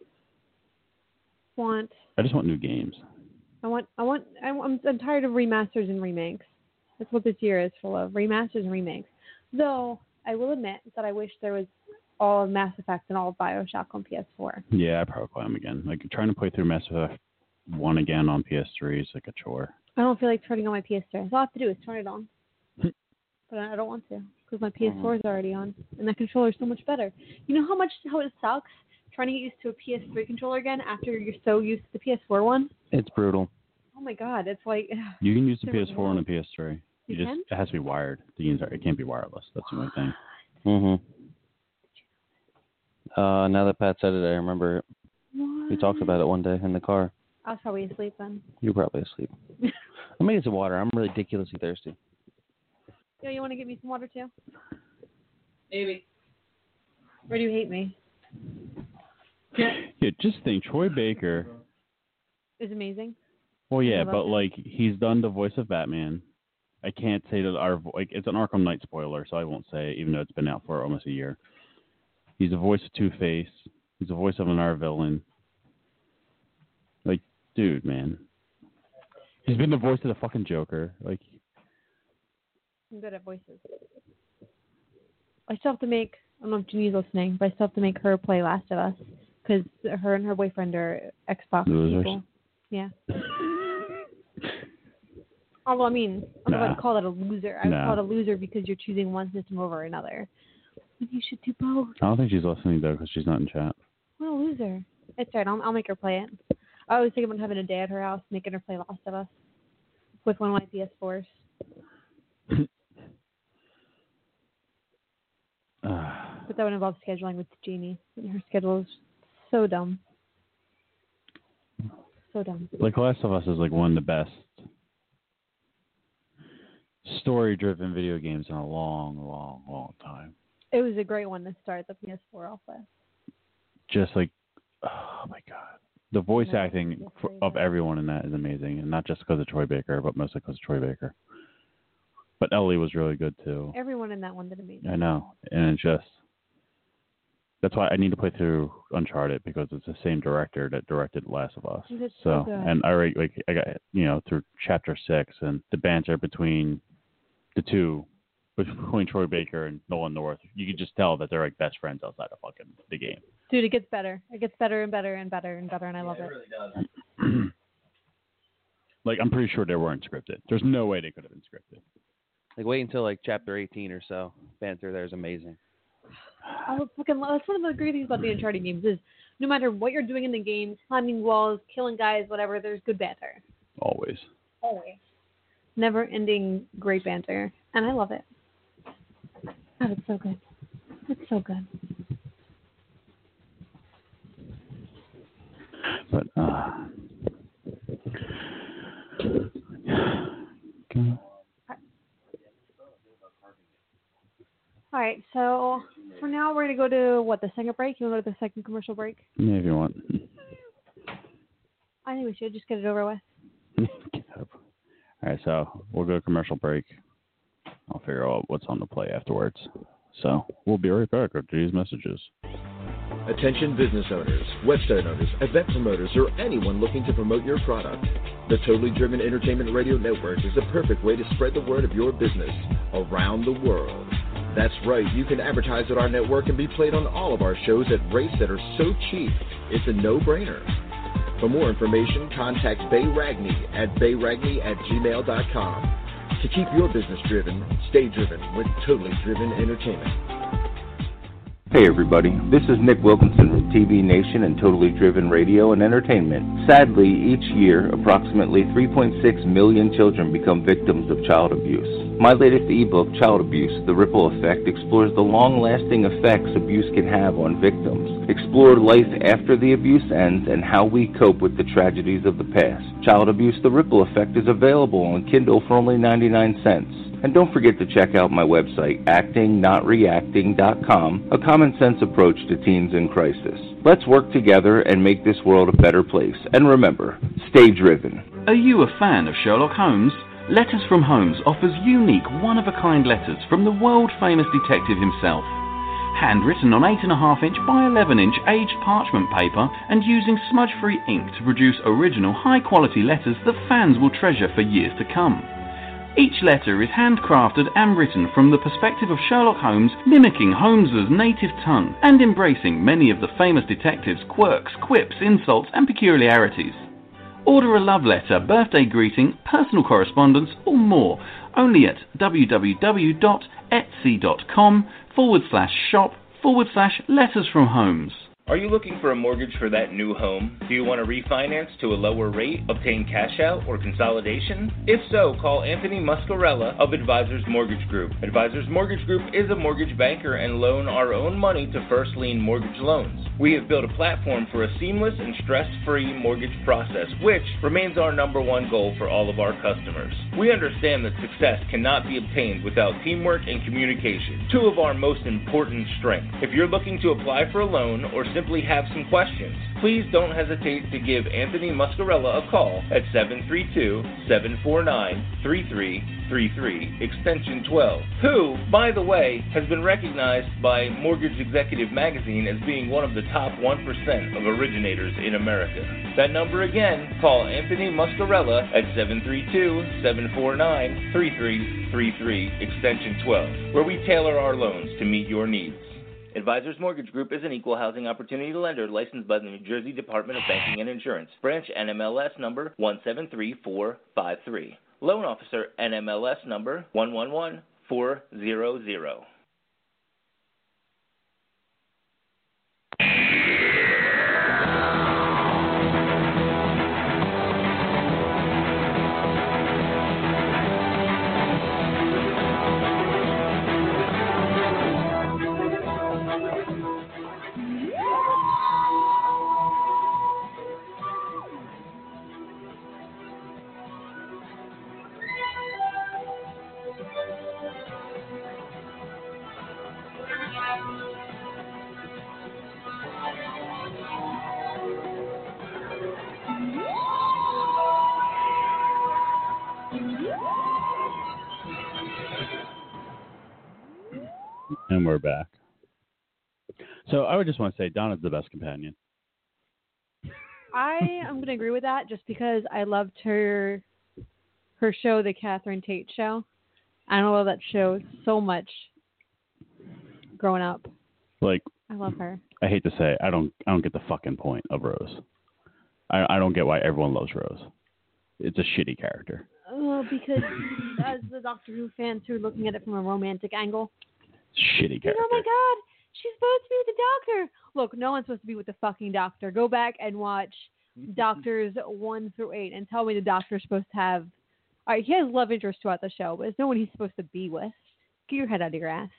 Want. I just want new games. I want. I want. I, I'm, I'm tired of remasters and remakes. That's what this year is full of: remasters and remakes. Though I will admit that I wish there was all of Mass Effect and all of BioShock on P S four. Yeah, I probably play them again. Like trying to play through Mass Effect one again on P S three is like a chore. I don't feel like turning on my P S three. All I have to do is turn it on. But I don't want to because my P S four is already on, and that controller is so much better. You know how much how it sucks trying to get used to a P S three controller again after you're so used to the P S four one? It's brutal. Oh my god, it's like You can use the so P S four much on the P S three. You just can? it has to be wired. The ends are, it can't be wireless. That's the only thing. Mhm. Uh, now that Pat said it, I remember What? We talked about it one day in the car. I was probably asleep then. You were probably asleep. I'm gonna get some water. I'm ridiculously thirsty. Yo, you want to give me some water too? Maybe. Or do you hate me? Yeah, just think, Troy Baker. Is amazing. Well, yeah, I love but him. like he's done the voice of Batman. I can't say that our vo- like it's an Arkham Knight spoiler, so I won't say it, even though it's been out for almost a year. He's the voice of Two-Face. He's the voice of another villain. Like, dude, man. He's been the voice of the fucking Joker. Like, I'm good at voices. I still have to make, I don't know if Jeannie's listening, but I still have to make her play Last of Us because her and her boyfriend are Xbox Losers. people. Yeah. Although, I mean, I don't know if Nah. I'd call it a loser. I would Nah. call it a loser because you're choosing one system over another. You should do both. I don't think she's listening, though, because she's not in chat. What a loser. It's right. I'll, I'll make her play it. I always think about having a day at her house, making her play Last of Us with one of my P S fours. But that would involve scheduling with Jeannie. And her schedule is so dumb. So dumb. Like, Last of Us is like one of the best story-driven video games in a long, long, long time. It was a great one to start the P S four off with. Just like, oh my god, the voice No, acting it's for, very of good. everyone in that is amazing, and not just because of Troy Baker, but mostly because of Troy Baker. But Ellie was really good too. Everyone in that one did amazing. I know, and it's just that's why I need to play through Uncharted because it's the same director that directed Last of Us. It's so So, good. and I already like I got you know through chapter six and the banter between the two. Between Troy Baker and Nolan North, you can just tell that they're like best friends outside of fucking the game. Dude, it gets better. It gets better and better and better and better, and I love Yeah, it. it really does. Like, I'm pretty sure they weren't scripted. There's no way they could have been scripted. Like, wait until like chapter eighteen or so. Banter there is amazing. I would fucking love. That's one of the great things about the Uncharted games is no matter what you're doing in the game, climbing walls, killing guys, whatever, there's good banter. Always. Always. Never-ending great banter, and I love it. God, it's so good. It's so good. But, uh... okay. All right, so for now we're gonna go to what the second break. You want to go to the second commercial break? Yeah, if you want. I think we should just get it over with. All right, so we'll go to commercial break. I'll figure out what's on the play afterwards. So we'll be right back after these messages. Attention business owners, website owners, event promoters, or anyone looking to promote your product. The Totally Driven Entertainment Radio Network is the perfect way to spread the word of your business around the world. That's right, you can advertise at our network and be played on all of our shows at rates that are so cheap, it's a no-brainer. For more information, contact Bay Ragney at bayragney at gmail dot com. To keep your business driven, stay driven with Totally Driven Entertainment. Hey everybody, this is Nick Wilkinson from T V Nation and Totally Driven Radio and Entertainment. Sadly, each year, approximately three point six million children become victims of child abuse. My latest ebook, Child Abuse, The Ripple Effect, explores the long-lasting effects abuse can have on victims. Explore life after the abuse ends and how we cope with the tragedies of the past. Child Abuse, The Ripple Effect is available on Kindle for only ninety-nine cents. And don't forget to check out my website, acting not reacting dot com, a common-sense approach to teens in crisis. Let's work together and make this world a better place. And remember, stay driven. Are you a fan of Sherlock Holmes? Letters from Holmes offers unique, one-of-a-kind letters from the world-famous detective himself. Handwritten on eight point five inch by eleven inch aged parchment paper and using smudge-free ink to produce original, high-quality letters that fans will treasure for years to come. Each letter is handcrafted and written from the perspective of Sherlock Holmes, mimicking Holmes's native tongue and embracing many of the famous detective's quirks, quips, insults, and peculiarities. Order a love letter, birthday greeting, personal correspondence, or more only at www.etsy.com forward slash shop forward slash letters from Holmes. Are you looking for a mortgage for that new home? Do you want to refinance to a lower rate, obtain cash out, or consolidation? If so, call Anthony Muscarella of Advisors Mortgage Group. Advisors Mortgage Group is a mortgage banker and loan our own money to first lien mortgage loans. We have built a platform for a seamless and stress-free mortgage process, which remains our number one goal for all of our customers. We understand that success cannot be obtained without teamwork and communication, two of our most important strengths. If you're looking to apply for a loan or simply have some questions, please don't hesitate to give Anthony Muscarella a call at seven three two, seven four nine, three three three three, extension twelve, who, by the way, has been recognized by Mortgage Executive Magazine as being one of the top one percent of originators in America. That number again, call Anthony Muscarella at seven three two, seven four nine, three three three three, extension twelve, where we tailor our loans to meet your needs. Advisors Mortgage Group is an equal housing opportunity lender licensed by the New Jersey Department of Banking and Insurance. Branch N M L S number one seven three four five three. Loan Officer N M L S number one one one four zero zero. And we're back. So I would just want to say Donna's the best companion. I am going to agree with that just because I loved her her show, The Catherine Tate Show. I love that show so much growing up. Like, I love her. I hate to say it, I don't I don't get the fucking point of Rose. I I don't get why everyone loves Rose. It's a shitty character. Oh, because as the Doctor Who fans who are looking at it from a romantic angle. Shitty character. Oh my God, she's supposed to be with the Doctor. Look, no one's supposed to be with the fucking Doctor. Go back and watch Doctors one through eight and tell me the Doctor's supposed to have. All right, he has love interest throughout the show, but it's no one he's supposed to be with. Get your head out of your ass.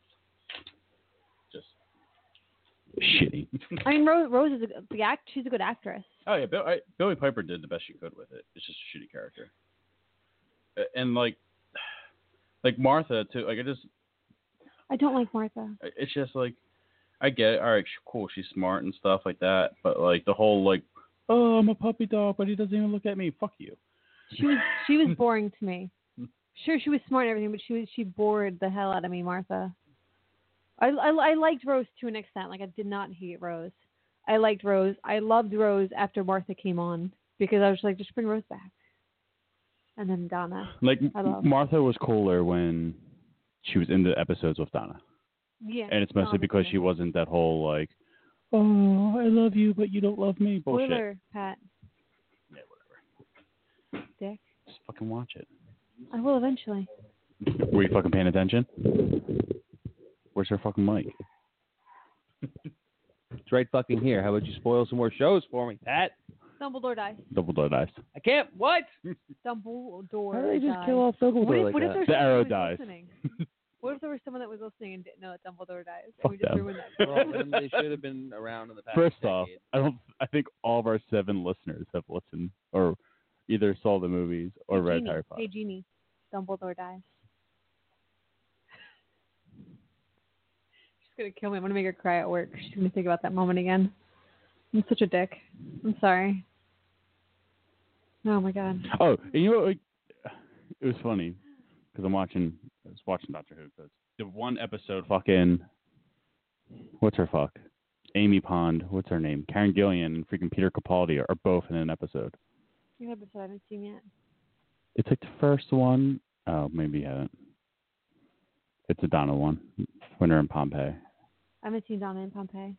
Just shitty. I mean, Rose, Rose is a, the act. She's a good actress. Oh yeah, Bill, I, Billy Piper did the best she could with it. It's just a shitty character. Uh, And like, like Martha too. Like I just. I don't like Martha. It's just like, I get it. All right, cool. She's smart and stuff like that. But like the whole like, oh, I'm a puppy dog, but he doesn't even look at me. Fuck you. She was she was boring to me. Sure, she was smart and everything, but she was she bored the hell out of me, Martha. I, I, I liked Rose to an extent. Like I did not hate Rose. I liked Rose. I loved Rose after Martha came on because I was like, just bring Rose back. And then Donna. Like I love. Martha was cooler when she was in the episodes with Donna. Yeah. And it's mostly obviously. because she wasn't that whole like, oh, I love you, but you don't love me bullshit. Spoiler, Pat. Yeah, whatever. Dick. Just fucking watch it. I will eventually. Were you fucking paying attention? Where's her fucking mic? It's right fucking here. How about you spoil some more shows for me, Pat? Dumbledore dies. Dumbledore dies. I can't. What? Dumbledore How do they just dies. kill off Dumbledore what if, like what if that? there was The someone arrow who was dies. listening? What if there was someone that was listening and didn't know that Dumbledore dies? Fuck and we just them. ruined that. Well, then they should have been around in the past First off, decade. I don't. I think all of our seven listeners have listened or either saw the movies or Hey, read Jeannie. Harry Potter. Hey, Jeannie. Dumbledore dies. She's going to kill me. I'm going to make her cry at work. She's going to think about that moment again. I'm such a dick. I'm sorry. Oh, my God. Oh, and you know what? Like, it was funny because I'm watching. I was watching Doctor Who because the one episode, fucking, what's her fuck? Amy Pond. What's her name? Karen Gillian and freaking Peter Capaldi are, are both in an episode. What episode I haven't seen yet? It's like the first one. Oh, maybe you haven't. It's a Donna one. Winter in Pompeii. I haven't seen Donna in Pompeii.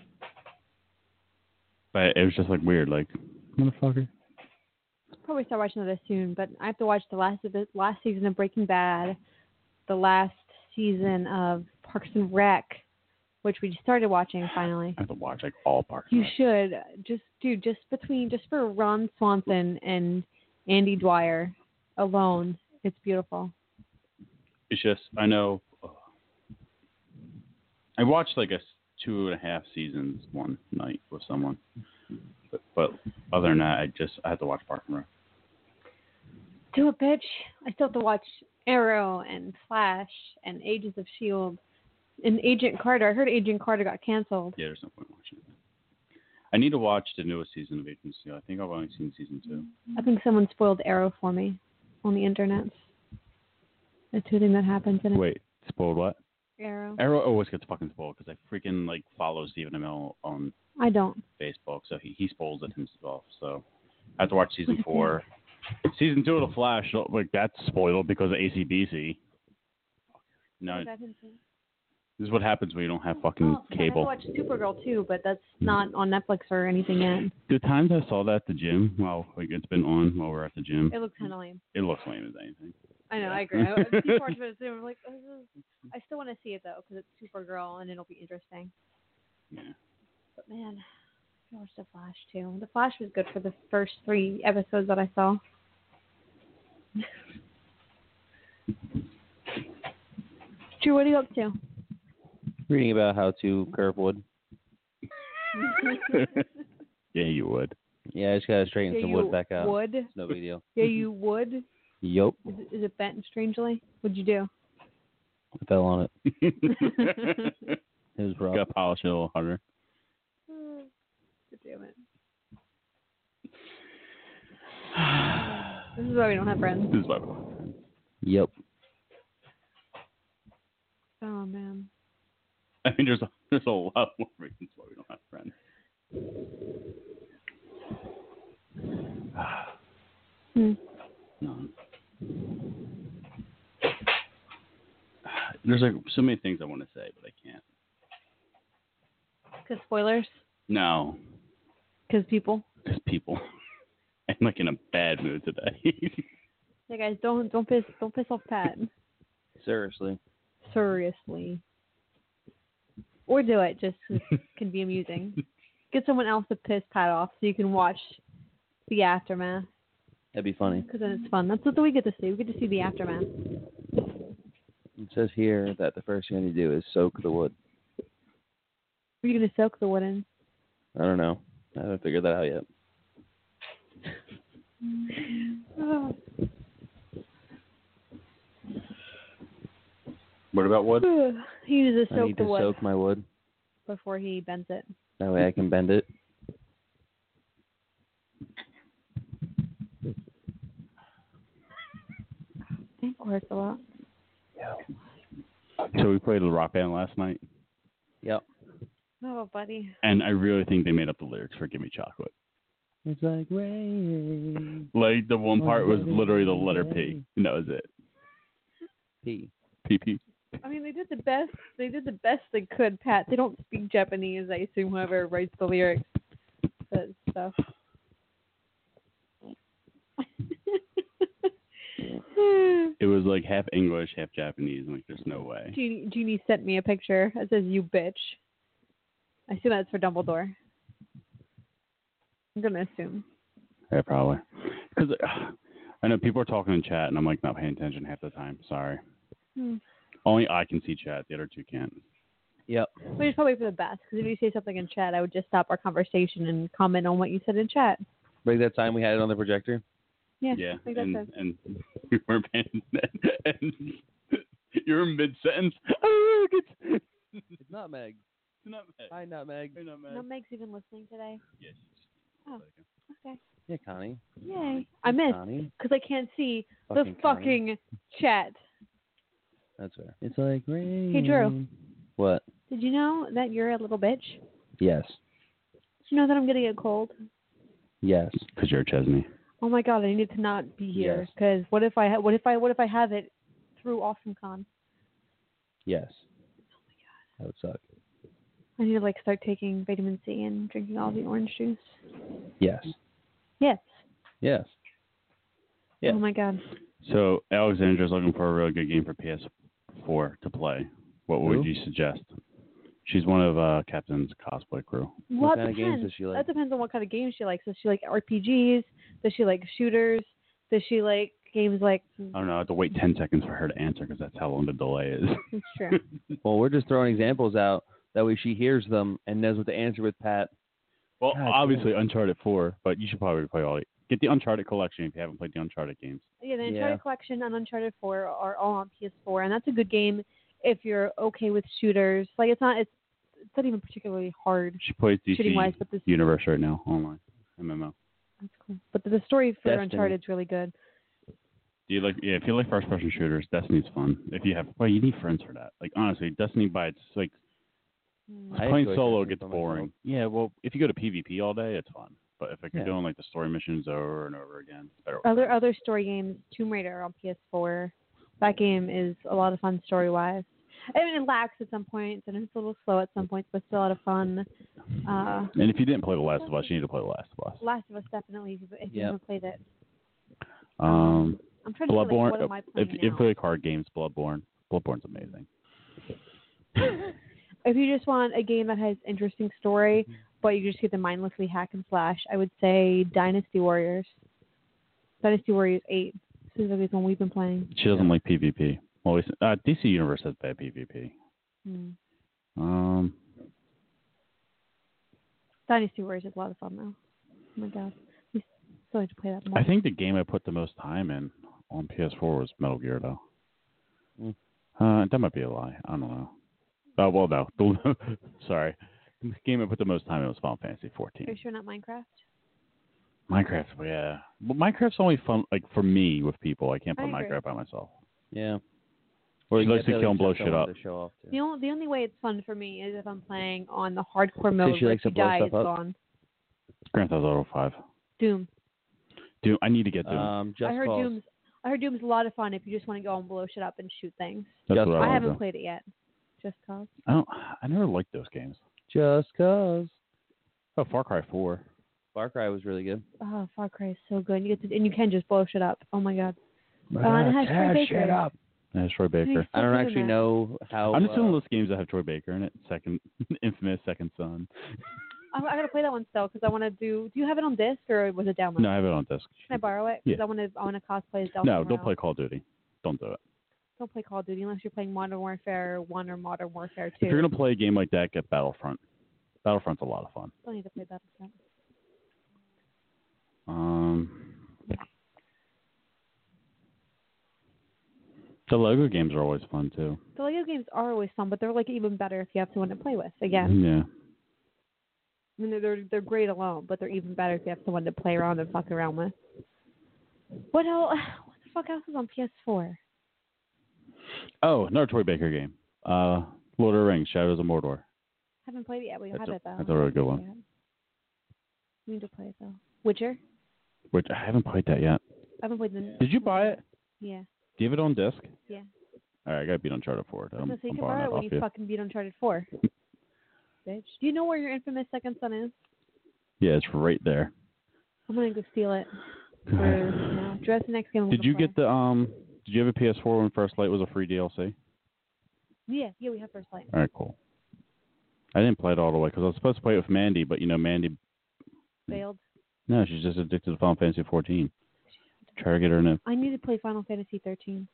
But it was just like weird, like, motherfucker. Probably start watching this soon, but I have to watch the last of the last season of Breaking Bad, the last season of Parks and Rec, which we started watching finally. I have to watch like all Parks. You should just, dude, just between just for Ron Swanson and Andy Dwyer alone, it's beautiful. It's just I know. Uh, I watched like a two and a half seasons one night with someone, but, but other than that, I just I had to watch Parks and Rec. Do it, bitch. I still have to watch Arrow and Flash and Agents of S H I E L D and Agent Carter. I heard Agent Carter got canceled. Yeah, there's no point watching it. I need to watch the newest season of Agents of S H I E L D. I think I've only seen season two. I think someone spoiled Arrow for me on the internet. That's the thing that happens in it. Wait, spoiled what? Arrow. Arrow always gets fucking spoiled because I freaking like follow Stephen Amell on I don't. Facebook, so he, he spoils it himself. So I have to watch season four. Season two of The Flash, like that's spoiled because of A C D C. No, this is what happens when you don't have fucking oh, cable. I have to watch Supergirl too, but that's not on Netflix or anything yet. The times I saw that at the gym, well, like it's been on while we're at the gym. It looks kind of lame. It looks lame as anything. I know, I agree. I, I see parts of it too. I'm like, oh, this is... I still want to see it though because it's Supergirl and it'll be interesting. Yeah. But man, I watched The Flash too. The Flash was good for the first three episodes that I saw. Drew, what are you up to? Reading about how to curve wood. Yeah, you would. Yeah, I just gotta straighten yeah, some you wood back out. Would? It's no big deal. Yeah, you would. Yup. Is it, is it bent strangely? What'd you do? I fell on it. It was rough. Got to polish it a little harder. God damn it. This is why we don't have friends. This is why we don't have friends. Yep. Oh man. I mean, there's a, there's a lot more reasons why we don't have friends. hmm. No. There's like so many things I want to say, but I can't. Because spoilers? No. Because people? Because people. I'm like in a bad mood today. Hey guys, don't don't piss don't piss off Pat. Seriously. Seriously. Or do it just 'cause it can be amusing. Get someone else to piss Pat off so you can watch the aftermath. That'd be funny. Because then it's fun. That's what we get to see. We get to see the aftermath. It says here that the first thing you need to do is soak the wood. Are you going to soak the wood in? I don't know. I haven't figured that out yet. Oh. What about wood? He uses to soak I need the to wood soak my wood. before he bends it. That way I can bend it. It hurts a lot. So we played the rock band last night. Yep. Oh, buddy. And I really think they made up the lyrics for "Give Me Chocolate." It's like rain. Like the one part was literally the letter P, and that was it. P. P P. I mean, they did the best. They did the best they could, Pat. They don't speak Japanese. I assume whoever writes the lyrics says stuff. It was like half English, half Japanese. I'm like, there's no way. Jeannie, Jeannie sent me a picture. It says, "You bitch." I assume that's for Dumbledore. I'm gonna assume. Yeah, probably. Because uh, I know people are talking in chat, and I'm like not paying attention half the time. Sorry. Hmm. Only I can see chat. The other two can't. Yep. Which is probably for the best, because if you say something in chat, I would just stop our conversation and comment on what you said in chat. Like that time we had it on the projector? Yeah. Yeah. I think and, that's it. and you weren't paying and you were mid sentence. Oh, it's, It's not Meg. it's not Meg. Hi, not Meg. Hey, not Meg. No, Meg's even listening today. Yes. Oh, okay. Yeah, Connie. Yay. I missed, Connie. because I can't see Fucking the fucking chat. That's fair. It's like rain. Hey, Drew. What? Did you know that you're a little bitch? Yes. Did you know that I'm getting a cold? Yes. Because you're a Chesney. Oh my god, I need to not be here. Yes. Because what if I ha- what if I what if I have it through AwesomeCon? Yes. Oh my god. That would suck. I need to like start taking vitamin C and drinking all the orange juice. Yes. Yes. Yes. Yeah. Oh my god. So Alexandra's looking for a really good game for P S four to play. What would Who? you suggest? She's one of uh, Captain's cosplay crew. Well, What that kind of games depends. does she like? That depends on what kind of games she likes. Does she like R P Gs? Does she like shooters? Does she like games like? I don't know. I have to wait ten seconds for her to answer because that's how long the delay is. It's true. Well, we're just throwing examples out. That way she hears them and knows what to answer with Pat. Well, God, obviously damn. Uncharted four, but you should probably play all. Get the Uncharted collection if you haven't played the Uncharted games. Yeah, the Uncharted Yeah. Collection and Uncharted four are all on P S four, and that's a good game if you're okay with shooters. Like it's not, it's, it's not even particularly hard She plays D C shooting wise, but this Universe right now online M M O. that's cool. But the, the story for Destiny. Uncharted is really good. Do you like? Yeah, if you like first-person shooters, Destiny's fun. If you have, well, you need friends for that. Like honestly, Destiny by its like I playing enjoy solo Destiny gets by myself. boring. Yeah, well, if you go to PvP all day, it's fun. But if like, Yeah. you're doing like the story missions over and over again, it's better. with Other friends. other story games, Tomb Raider on P S four. That game is a lot of fun story wise. I mean, it lacks at some points and it's a little slow at some points, but still a lot of fun. Uh, And if you didn't play The Last of Us, you need to play The Last of Us. Last of Us definitely, if you, if you Yep. haven't played it. Um, I'm trying to think, like, Bloodborne. what am I if playing if you now? play card games, Bloodborne. Bloodborne's amazing. If you just want a game that has interesting story, but you just get to mindlessly hack and slash, I would say Dynasty Warriors. Dynasty Warriors eight. Seems like it's one we've been playing. She doesn't like PvP. Well, it's- uh, D C Universe has bad PvP. Hmm. Um, Dynasty Warriors is a lot of fun, though. Oh my god. We still need to play that more. I think the game I put the most time in on P S four was Metal Gear, though. Mm. Uh, that might be a lie. I don't know. Oh, well, no. Sorry. The game I put the most time in was Final Fantasy Are fourteen. you sure not Minecraft? Minecraft, yeah. Well, Minecraft's only fun, like, for me with people. I can't play I agree. Minecraft by myself. Yeah. She you likes get to the kill and blow other shit someone up. to show off to. The only, the only way it's fun for me is if I'm playing on the hardcore mode she where likes if you to blow die, stuff it's up? gone. Grand Theft Auto five. Doom. Doom. I need to get Doom. Um, Just I heard Cause. Doom's I heard Doom's a lot of fun if you just want to go and blow shit up and shoot things. That's Just what I, I wanna haven't do. played it yet. Just cause. I don't. I never liked those games. Just Cause. Oh, Far Cry four. Far Cry was really good. Oh, Far Cry is so good. You get to, and you can just blow shit up. Oh my god. Uh, and it has Troy Baker. Yeah, it's Troy Baker. I don't Still doing actually that. know how. I'm just doing uh, those games that have Troy Baker in it. Second, Infamous, Second Son. I, I gotta play that one still because I want to do. Do you have it on disc or was it download? No, I have it on disc. Can I borrow it? Because Yeah. I want to. I want to cosplay as Delta No, Morale. don't play Call of Duty. Don't do it. Don't play Call of Duty unless you're playing Modern Warfare One or Modern Warfare Two. If you're gonna play a game like that, get Battlefront. Battlefront's a lot of fun. Don't need to play Battlefront. Um, the Lego games are always fun too. The Lego games are always fun, but they're like even better if you have someone to play with. Again, Yeah. I mean they're they're, they're great alone, but they're even better if you have someone to play around and fuck around with. What else? What the fuck else is on P S four? Oh, another Troy Baker game. Uh, Lord of the Rings: Shadows of Mordor. Haven't played it yet. We That's have a- it though. that's a really good one. Yeah. We need to play it though. Witcher. Which I haven't played that yet. I haven't played the. Did you buy it? Yeah. Do you have it on disc? Yeah. All right, I got beat Uncharted for it. I'm, So you I'm can borrowing borrow that it when off you you. fucking beat Uncharted four. Bitch. Do you know where your infamous Second Son is? Yeah, it's right there. I'm gonna go steal it. For, you know, dress the next game. I'm Did gonna you play. get the um? Did you have a P S four when First Light was a free D L C? Yeah, yeah, we have First Light. All right, cool. I didn't play it all the way because I was supposed to play it with Mandy, but you know Mandy. Failed. No, she's just addicted to Final Fantasy fourteen. Try to get her in it. I need to play Final Fantasy thirteen.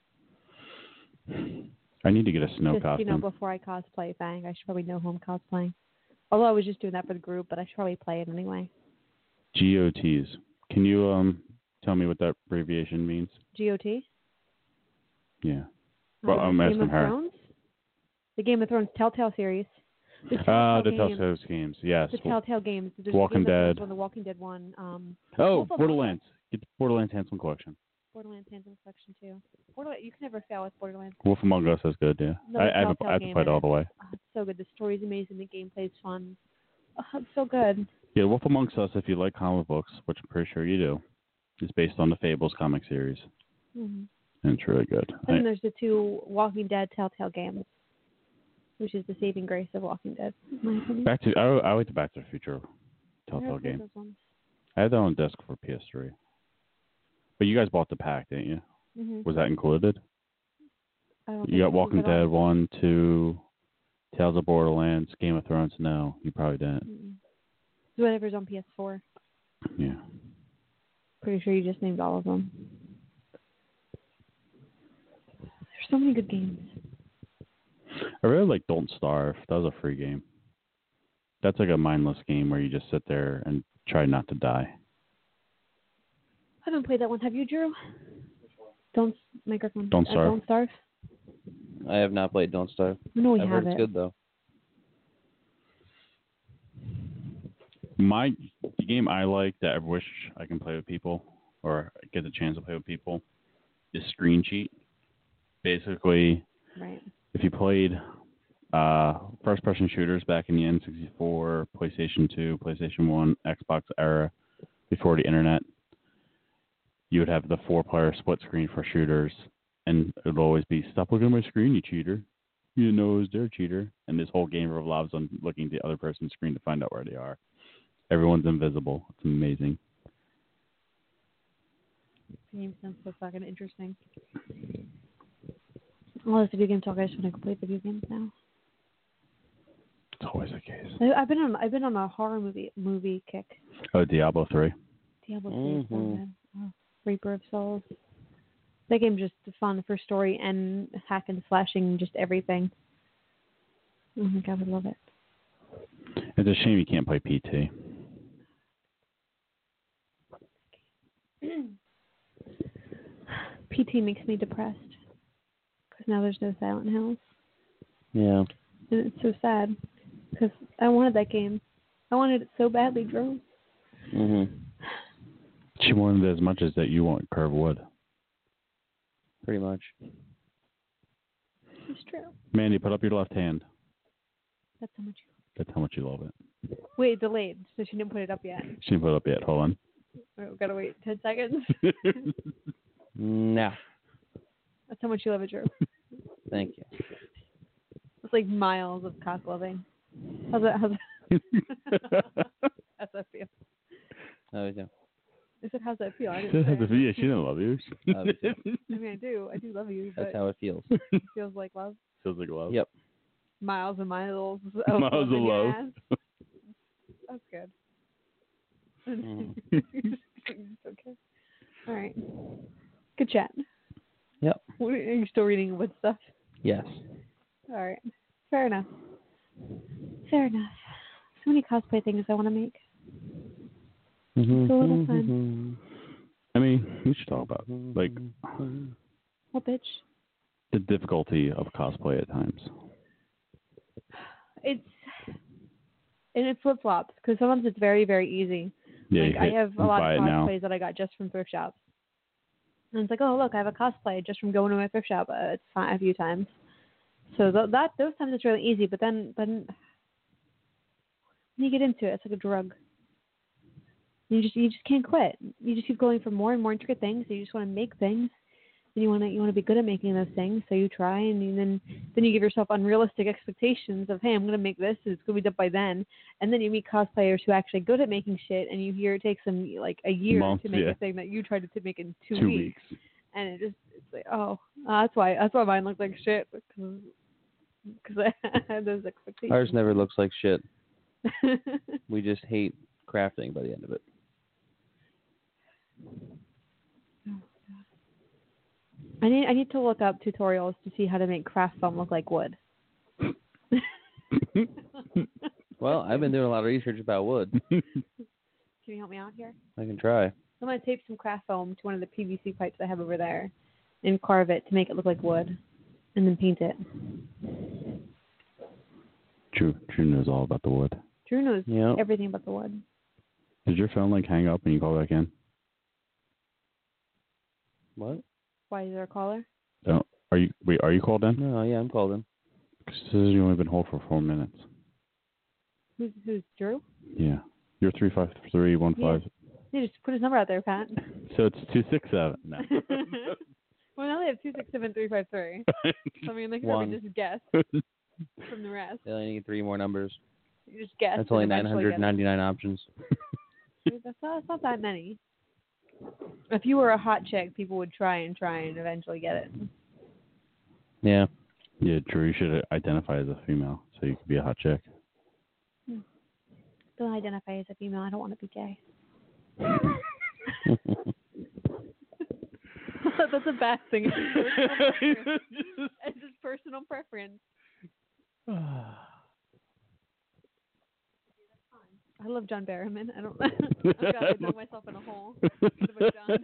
I need to get a snow just, costume. you know, before I cosplay Bang, I should probably know who I'm cosplaying. Although I was just doing that for the group, but I should probably play it anyway. G O Ts. Can you um tell me what that abbreviation means? G O T? Yeah. Well, Uh, I'm Game asking of her. Thrones? The Game of Thrones Telltale series. The Ah, Telltale the games. Telltale games. Yes. The Telltale games. There's Walking the Game of Thrones Dead. one, the Walking Dead one. Um, Oh, Wolf of Borderlands. Get the Borderlands Handsome Collection. Borderlands Handsome Collection too. Borderlands, you can never fail with Borderlands. Wolf Among Us is good. Yeah. No, I, the I haven't. Telltale I haven't game played it all the way. Oh, it's so good. The story's amazing. The gameplay's fun. Oh, it's so good. Yeah, Wolf Amongst Us. If you like comic books, which I'm pretty sure you do, is based on the Fables comic series, Mm-hmm. and it's really good. And then I- there's the two Walking Dead Telltale games, which is the saving grace of Walking Dead. in my opinion. Back to I, I like the Back to the Future I Telltale never played game. those ones. I had that on disc for P S three. But you guys bought the pack, didn't you? Mhm. Was that included? I don't You think got it was Walking at all. Dead one, two, Tales of Borderlands, Game of Thrones. No, you probably didn't. Mm-mm. Whatever's on P S four. Yeah. Pretty sure you just named all of them. There's so many good games. I really like Don't Starve. That was a free game. That's like a mindless game where you just sit there and try not to die. I haven't played that one. Have you, Drew? Don't microphone. Don't uh, Starve. Don't Starve. I have not played Don't Starve. No, we I've have heard it. it's good though. My the game I like that I wish I can play with people or get the chance to play with people is Screen Cheat. Basically, right. if you played uh, first-person shooters back in the N sixty-four, PlayStation two, PlayStation one, Xbox era, before the internet, you would have the four-player split screen for shooters, and it would always be, stop looking at my screen, you cheater. You didn't know it was their cheater. And this whole game revolves on looking at the other person's screen to find out where they are. Everyone's invisible. It's amazing. Game sounds so fucking interesting. All this video game talk, I just want to go play video games now. It's always the case. I, I've been on I've been on a horror movie movie kick. Oh, Diablo three. Diablo Mm-hmm. three is so good. Oh, Reaper of Souls. That game's just fun for story and hack and slashing, just everything. Oh my god, I would love it. It's a shame you can't play P T. P T makes me depressed because now there's no Silent Hills, Yeah. and it's so sad because I wanted that game. I wanted it so badly, Drew. Mhm. She wanted it as much as that you want Curve Wood. Pretty much. It's true. Mandy, put up your left hand. That's how much. That's how much you love it. Wait, delayed, so she didn't put it up yet. She didn't put it up yet. Hold on. Oh, gotta wait ten seconds. No. That's how much you love it, Drew. Thank you. It's like miles of cock loving. How's that? How's that? How's that feel? How is it? I said, how's that feel? I She didn't say doesn't have to it. be. Yeah, she didn't love you. How is it? I mean, I do. I do love you, but That's how it feels. it feels like love. Feels like love. Yep. Miles and miles of Miles love of in your love. ass. That's good. Mm. Okay. All right. Good chat. Yep. Are you still reading Wood stuff? Yes. All right. Fair enough. Fair enough. So many cosplay things I want to make. Mm-hmm. So little time. I mean, we should talk about like What bitch? the difficulty of cosplay at times. It's and it flip flops because sometimes it's very very easy. Yeah, like you I hit- have a you lot buy of it now. cosplays that I got just from thrift shops, and it's like, oh look, I have a cosplay just from going to my thrift shop uh, it's fine, a few times. So th- that those times it's really easy, but then but when you get into it, it's like a drug. You just you just can't quit. You just keep going for more and more intricate things. You just want to make things. And you want to you want to be good at making those things, so you try, and you, then then you give yourself unrealistic expectations of, hey, I'm going to make this, and it's going to be done by then. And then you meet cosplayers who are actually good at making shit, and you hear it takes them like a year Months, to make yeah. a thing that you tried to t- make in two, Two weeks. weeks. And it just it's like, oh, uh, that's why that's why mine looks like shit because because I had those expectations. Ours never looks like shit. We just hate crafting by the end of it. I need I need to look up tutorials to see how to make craft foam look like wood. Well, I've been doing a lot of research about wood. Can you help me out here? I can try. I'm going to tape some craft foam to one of the P V C pipes I have over there and carve it to make it look like wood and then paint it. Drew, Drew knows all about the wood. Drew knows Yep. everything about the wood. Did your phone like hang up and you call back in? What? Why is there a caller? Oh, are you wait? Are you called in? No, yeah, I'm called in. 'Cause it says you only been hold for four minutes. Who's, who's Drew? Yeah, you're three five three one five. Yeah, just put his number out there, Pat. So it's two six seven. No. Well, now they have two six seven three five three. So, I mean, they can One. probably just guess from the rest. They only need three more numbers. You just guess. That's and only eventually nine get it. hundred ninety-nine options. That's not, that's not that many. If you were a hot chick, people would try and try and eventually get it. Yeah. Yeah, Drew, you should identify as a female. so you could be a hot chick. Hmm. Don't identify as a female. I don't want to be gay. That's a bad thing. It's just personal preference. It's just personal preference. I love John Barrowman. I don't. I'm gonna dug myself in a hole. About John.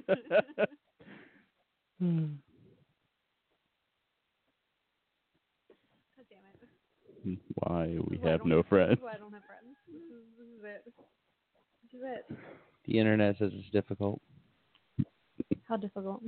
God damn it. Why we Why have I no don't- friends. Why I don't have friends. This is, this is it. This is it. The internet says it's difficult. How difficult?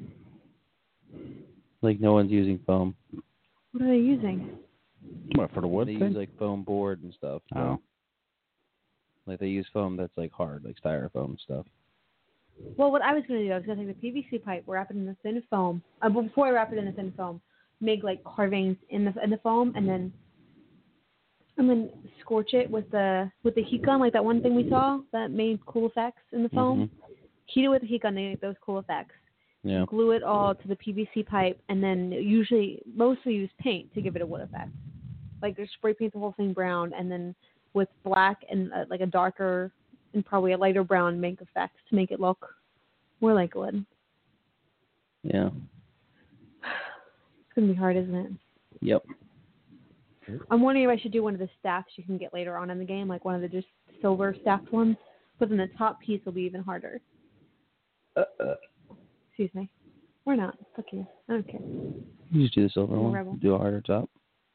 Like no one's using foam. What are they using? What, for the wood They thing? use like foam board and stuff. so- Oh. Like they use foam that's like hard, like styrofoam and stuff. Well, what I was going to do, I was going to take the P V C pipe, wrap it in the thin foam. Uh, but before I wrap it in the thin foam, make like carvings in the in the foam, and then and then scorch it with the with the heat gun, like that one thing we saw that made cool effects in the foam. Mm-hmm. Heat it with the heat gun to make those cool effects. Yeah. Glue it all to the P V C pipe, and then usually mostly use paint to give it a wood effect. Like just spray paint the whole thing brown, and then with black and uh, like a darker and probably a lighter brown make effects to make it look more like wood. Yeah. It's gonna be hard, isn't it? Yep. I'm wondering if I should do one of the staffs you can get later on in the game, like one of the just silver staffed ones, but then the top piece will be even harder. Uh-uh. Excuse me. Or not. Fuck you. I don't care. You just do the silver I'm a one. rebel. Do a harder top.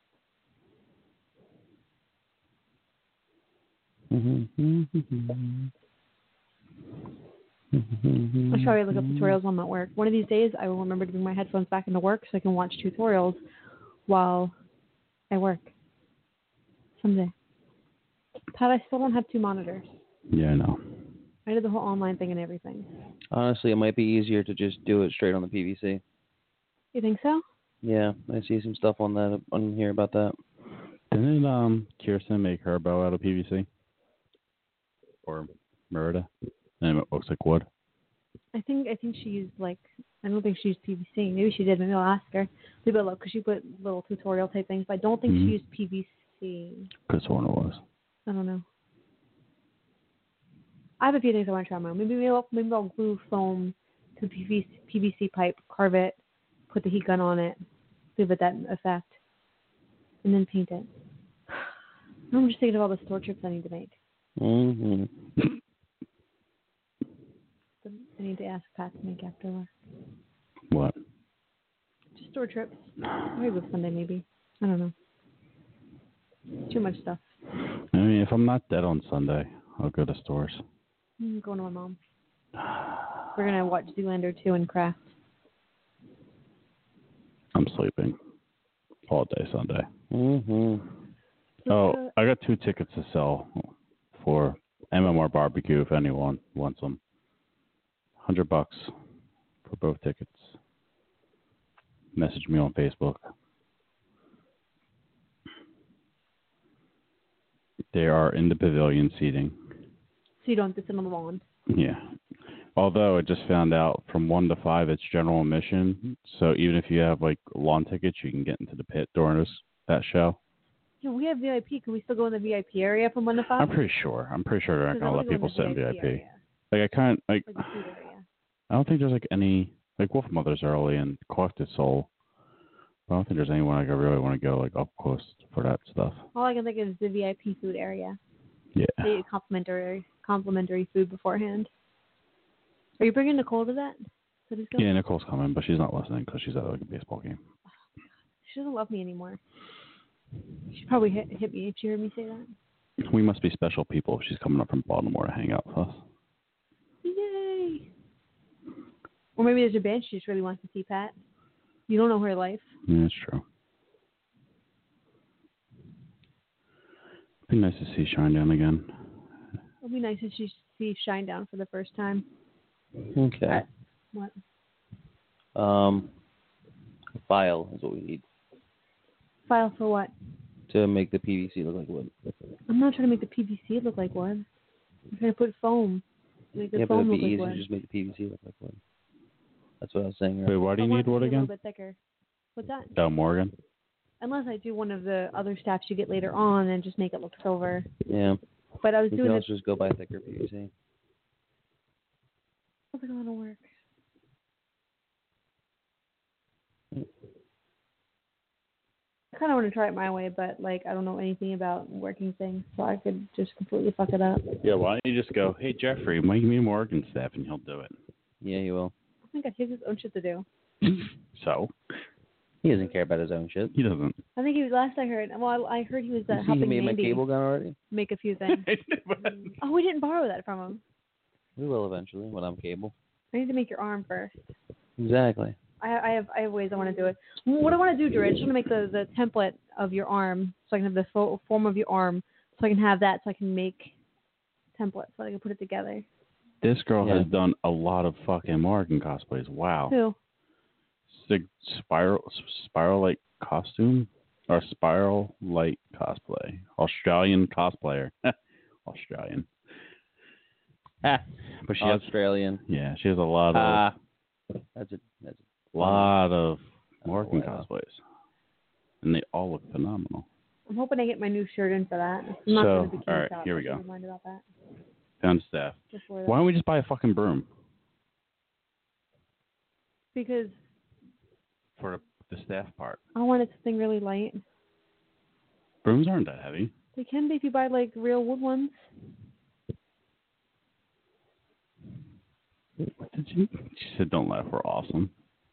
Mm-hmm. I'll try to look up tutorials while I'm at work. One of these days, I will remember to bring my headphones back into work so I can watch tutorials while I work. Someday. Pat, I still don't have two monitors. Yeah, I know. I did the whole online thing and everything. Honestly, it might be easier to just do it straight on the P V C. You think so? Yeah, I see some stuff on that on here about that. Didn't um Kirsten make her bow out of P V C? Or Merida? And it looks like wood. I think I think she used like I don't think she used P V C. Maybe she did. Maybe I'll ask her. Maybe I'll look because she put little tutorial type things. But I don't think Mhm. she used P V C. Could have sworn it was. I don't know. I have a few things I want to try. Maybe maybe I'll, maybe I'll glue foam to the P V C, P V C pipe, carve it, put the heat gun on it, give it that effect, and then paint it. I'm just thinking of all the store trips I need to make. Mm-hmm. I need to ask Pat to make after work. What? Just store trips. Maybe go Sunday, maybe. I don't know. Too much stuff. I mean, if I'm not dead on Sunday, I'll go to stores. I'm going to my mom. We're going to watch Zoolander two and craft. I'm sleeping all day Sunday. Mm-hmm. Oh, I got two tickets to sell for M M R Barbecue if anyone wants them. Hundred bucks for both tickets. Message me on Facebook. They are in the pavilion seating. So you don't have to sit on the lawn. Yeah. Although I just found out from one to five it's general admission, so even if you have like lawn tickets, you can get into the pit during this, that show. Yeah, we have V I P. Can we still go in the V I P area from one to five? I'm pretty sure. I'm pretty sure they're not Because I gonna let wanna go in people the sit in V I P. area. Like I can't like. Like the food area. I don't think there's like any like Wolf Mother's early and Collected Soul. I don't think there's anyone like I really want to go like up close for that stuff. All I can think of is the V I P food area. Yeah. They eat complimentary complimentary food beforehand. Are you bringing Nicole to that? So just go- Yeah, Nicole's coming, but she's not listening because she's at like a baseball game. She doesn't love me anymore. She'd probably hit, hit me if she heard me say that. We must be special people if she's coming up from Baltimore to hang out with us. Yay! Or maybe there's a band she just really wants to see, Pat. You don't know her life. Yeah, that's true. It'd be nice to see Shinedown again. It'll be nice if she sees Shinedown for the first time. Okay. Pat, what? Um, a file is what we need File for what? to make the P V C look like wood. I'm not trying to make the P V C look like wood. I'm trying to put foam. Make the Yeah, but foam it'd be look like easy wood. to just make the P V C look like wood. That's what I was saying. Wait, why do I you want need it to wood be again? A little bit thicker. What's that? Oh, Morgan. I unless I do one of the other staffs you get later on and just make it look silver. Yeah. But I was you doing can it. also just go buy thicker P V C. How's it going to work? I kind of want to try it my way, but like I don't know anything about working things, so I could just completely fuck it up. Yeah, why don't you just go, hey, Jeffrey, make me more Morgan staff, and he'll do it. Yeah, he will. Oh my god, he has his own shit to do. So? He doesn't care about his own shit. He doesn't. I think he was last I heard. Well, I heard he was uh, You see helping he made Mandy my cable gun already? make a few things. Oh, we didn't borrow that from him. We will eventually when I'm cable. I need to make your arm first. Exactly. I, I have I have ways I want to do it. What I want to do, Drew, I just want to make the, the template of your arm so I can have the fo- form of your arm so I can have that so I can make templates so I can put it together. This girl Yeah. has done a lot of fucking Morgan cosplays. Wow. Who? Sig- spiral, spiral light costume or spiral light cosplay. Australian cosplayer. Australian. Ah, but she has, Australian. yeah, she has a lot of Ah. That's a that's a lot of Morgan wow. cosplays, and they all look phenomenal. I'm hoping I get my new shirt in for that. I'm not So, going to be all right, here we go. Never mind about that. Found staff. Before Why don't we just buy a fucking broom Because for the staff part? I wanted something really light. Brooms aren't that heavy. They can be if you buy like real wood ones. What did you? She said, "Don't laugh. We're awesome."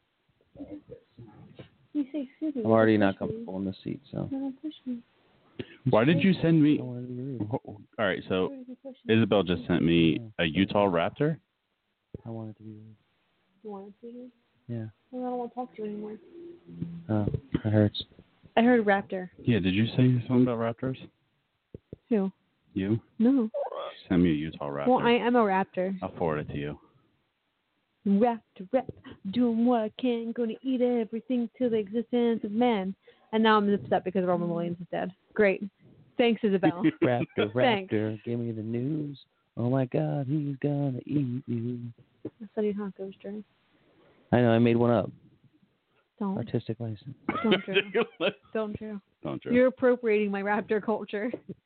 You say, excuse me. I'm already not push me. comfortable in the seat, so. No, don't push me. Why did you send me? I wanted to be rude. All right, so Why did you push me? Isabel just sent me a Utah Raptor. I wanted to be rude. You want to see me? Yeah. Well, I don't want to talk to you anymore. Oh, that hurts. I heard Raptor. Yeah, did you say something about Raptors? Who? You? No. She sent me a Utah Raptor. Well, I am a Raptor. I'll forward it to you. Rap to rap, doing what I can, gonna eat everything till the existence of man. And now I'm upset because Roman Williams is dead. Great. Thanks, Isabel. Raptor, Thanks. Raptor, give me the news. Oh my God, he's gonna eat you. I studied tacos, Drew. I know, I made one up. Don't. Artistic license. Don't, Drew. Don't, Drew. Don't, Drew. You're appropriating my Raptor culture.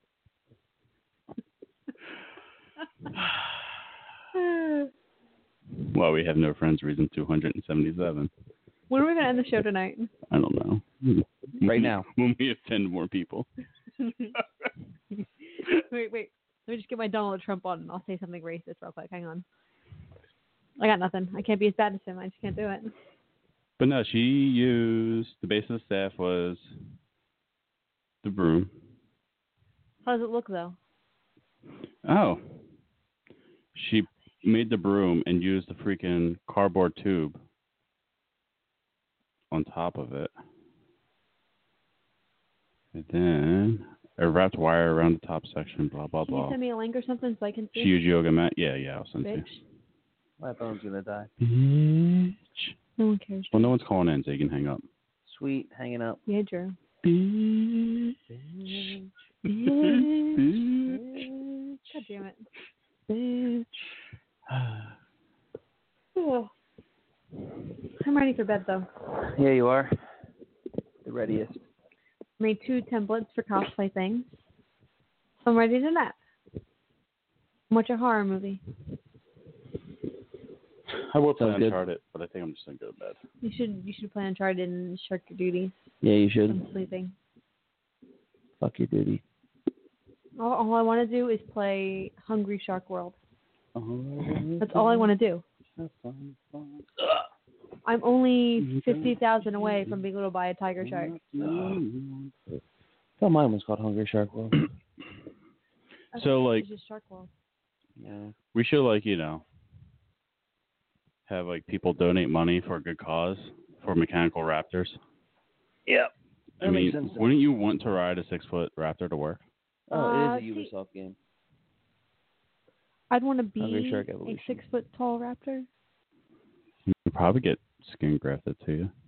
Well, we have no friends. Reason two hundred seventy-seven. When are we gonna end the show tonight? I don't know. Right now. When we offend more people. wait, wait. Let me just get my Donald Trump on and I'll say something racist real quick. Hang on. I got nothing. I can't be as bad as him. I just can't do it. But no, she used the base of the staff was the broom. How does it look though? Oh. She made the broom and used the freaking cardboard tube on top of it. And then a wrapped wire around the top section, blah, blah, Can you blah. send me a link or something so I can see? She used yoga mat. Yeah, yeah, I'll send Bitch. you. My phone's gonna die. Bitch. No one cares. Well, no one's calling in, so you can hang up. Sweet, hanging up. Yeah, Drew. Bitch. Bitch. Bitch. Bitch. God damn it. Bitch. Oh. I'm ready for bed though. Yeah, you are. The readiest. Made two templates for cosplay things. So I'm ready to nap. Watch a horror movie. I will play Sounds good. Uncharted, but I think I'm just going to go to bed. You should you should play Uncharted and shirk your duties. Yeah, you should. I'm sleeping. Fuck your duty. All, all I want to do is play Hungry Shark World. Oh, That's all I want to do. I'm only fifty thousand away from being able to buy a tiger shark. I thought mine was called Hungry Shark World. So, like, It's just Shark World. Yeah. we should, like, you know, have, like, people donate money for a good cause for mechanical raptors. Yep. I That mean, makes sense. wouldn't you want to ride a six-foot raptor to work? Oh, Uh, it is a see- Ubisoft game. I'd want to Hungry be Shark a Evolution. six foot tall raptor. You could probably get skin grafted to you.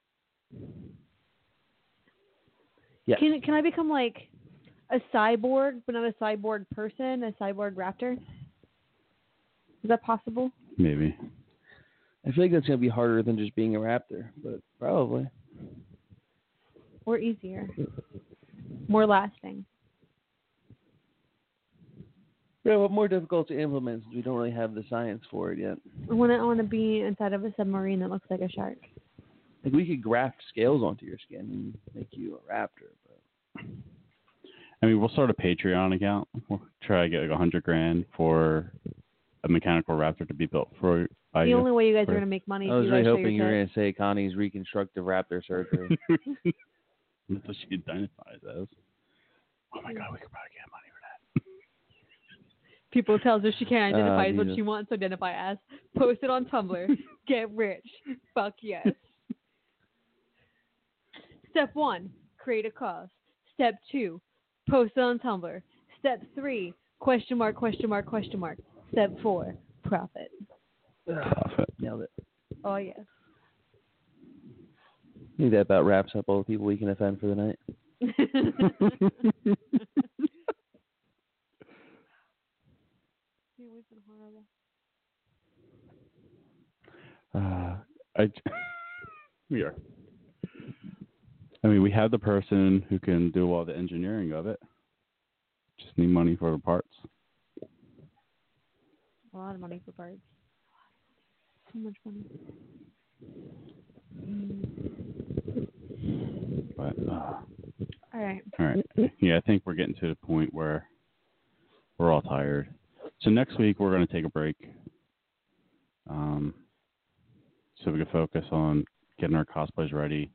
Yeah. Can can I become like a cyborg, but not a cyborg person, a cyborg raptor? Is that possible? Maybe. I feel like that's gonna be harder than just being a raptor, but probably. or easier, more lasting. Yeah, but more difficult to implement since we don't really have the science for it yet. I want to I want to be inside of a submarine that looks like a shark. Like we could graft scales onto your skin and make you a raptor, but I mean, we'll start a Patreon account. We'll try to get like a hundred grand for a mechanical raptor to be built for by The you. only way you guys for, are going to make money I is was you really guys show hoping you your were tits. going to say Connie's reconstructive raptor surgery. That's what she identifies as. Oh my God, we could probably get money for that. People tells her she can't identify Uh, as what Jesus. she wants to identify as. Post it on Tumblr. Get rich. Fuck yes. Step one, create a cause. Step two, post it on Tumblr. Step three, question mark, question mark, question mark. Step four, profit. Profit. Nailed it. Oh, yes. I think that about wraps up all the people we can offend for the night. Uh, I, we are. I mean, we have the person who can do all the engineering of it. Just need money for the parts. A lot of money for parts. So much money. But, uh, All right. all right. Yeah, I think we're getting to the point where we're all tired. So next week we're going to take a break. Um, so we can focus on getting our cosplays ready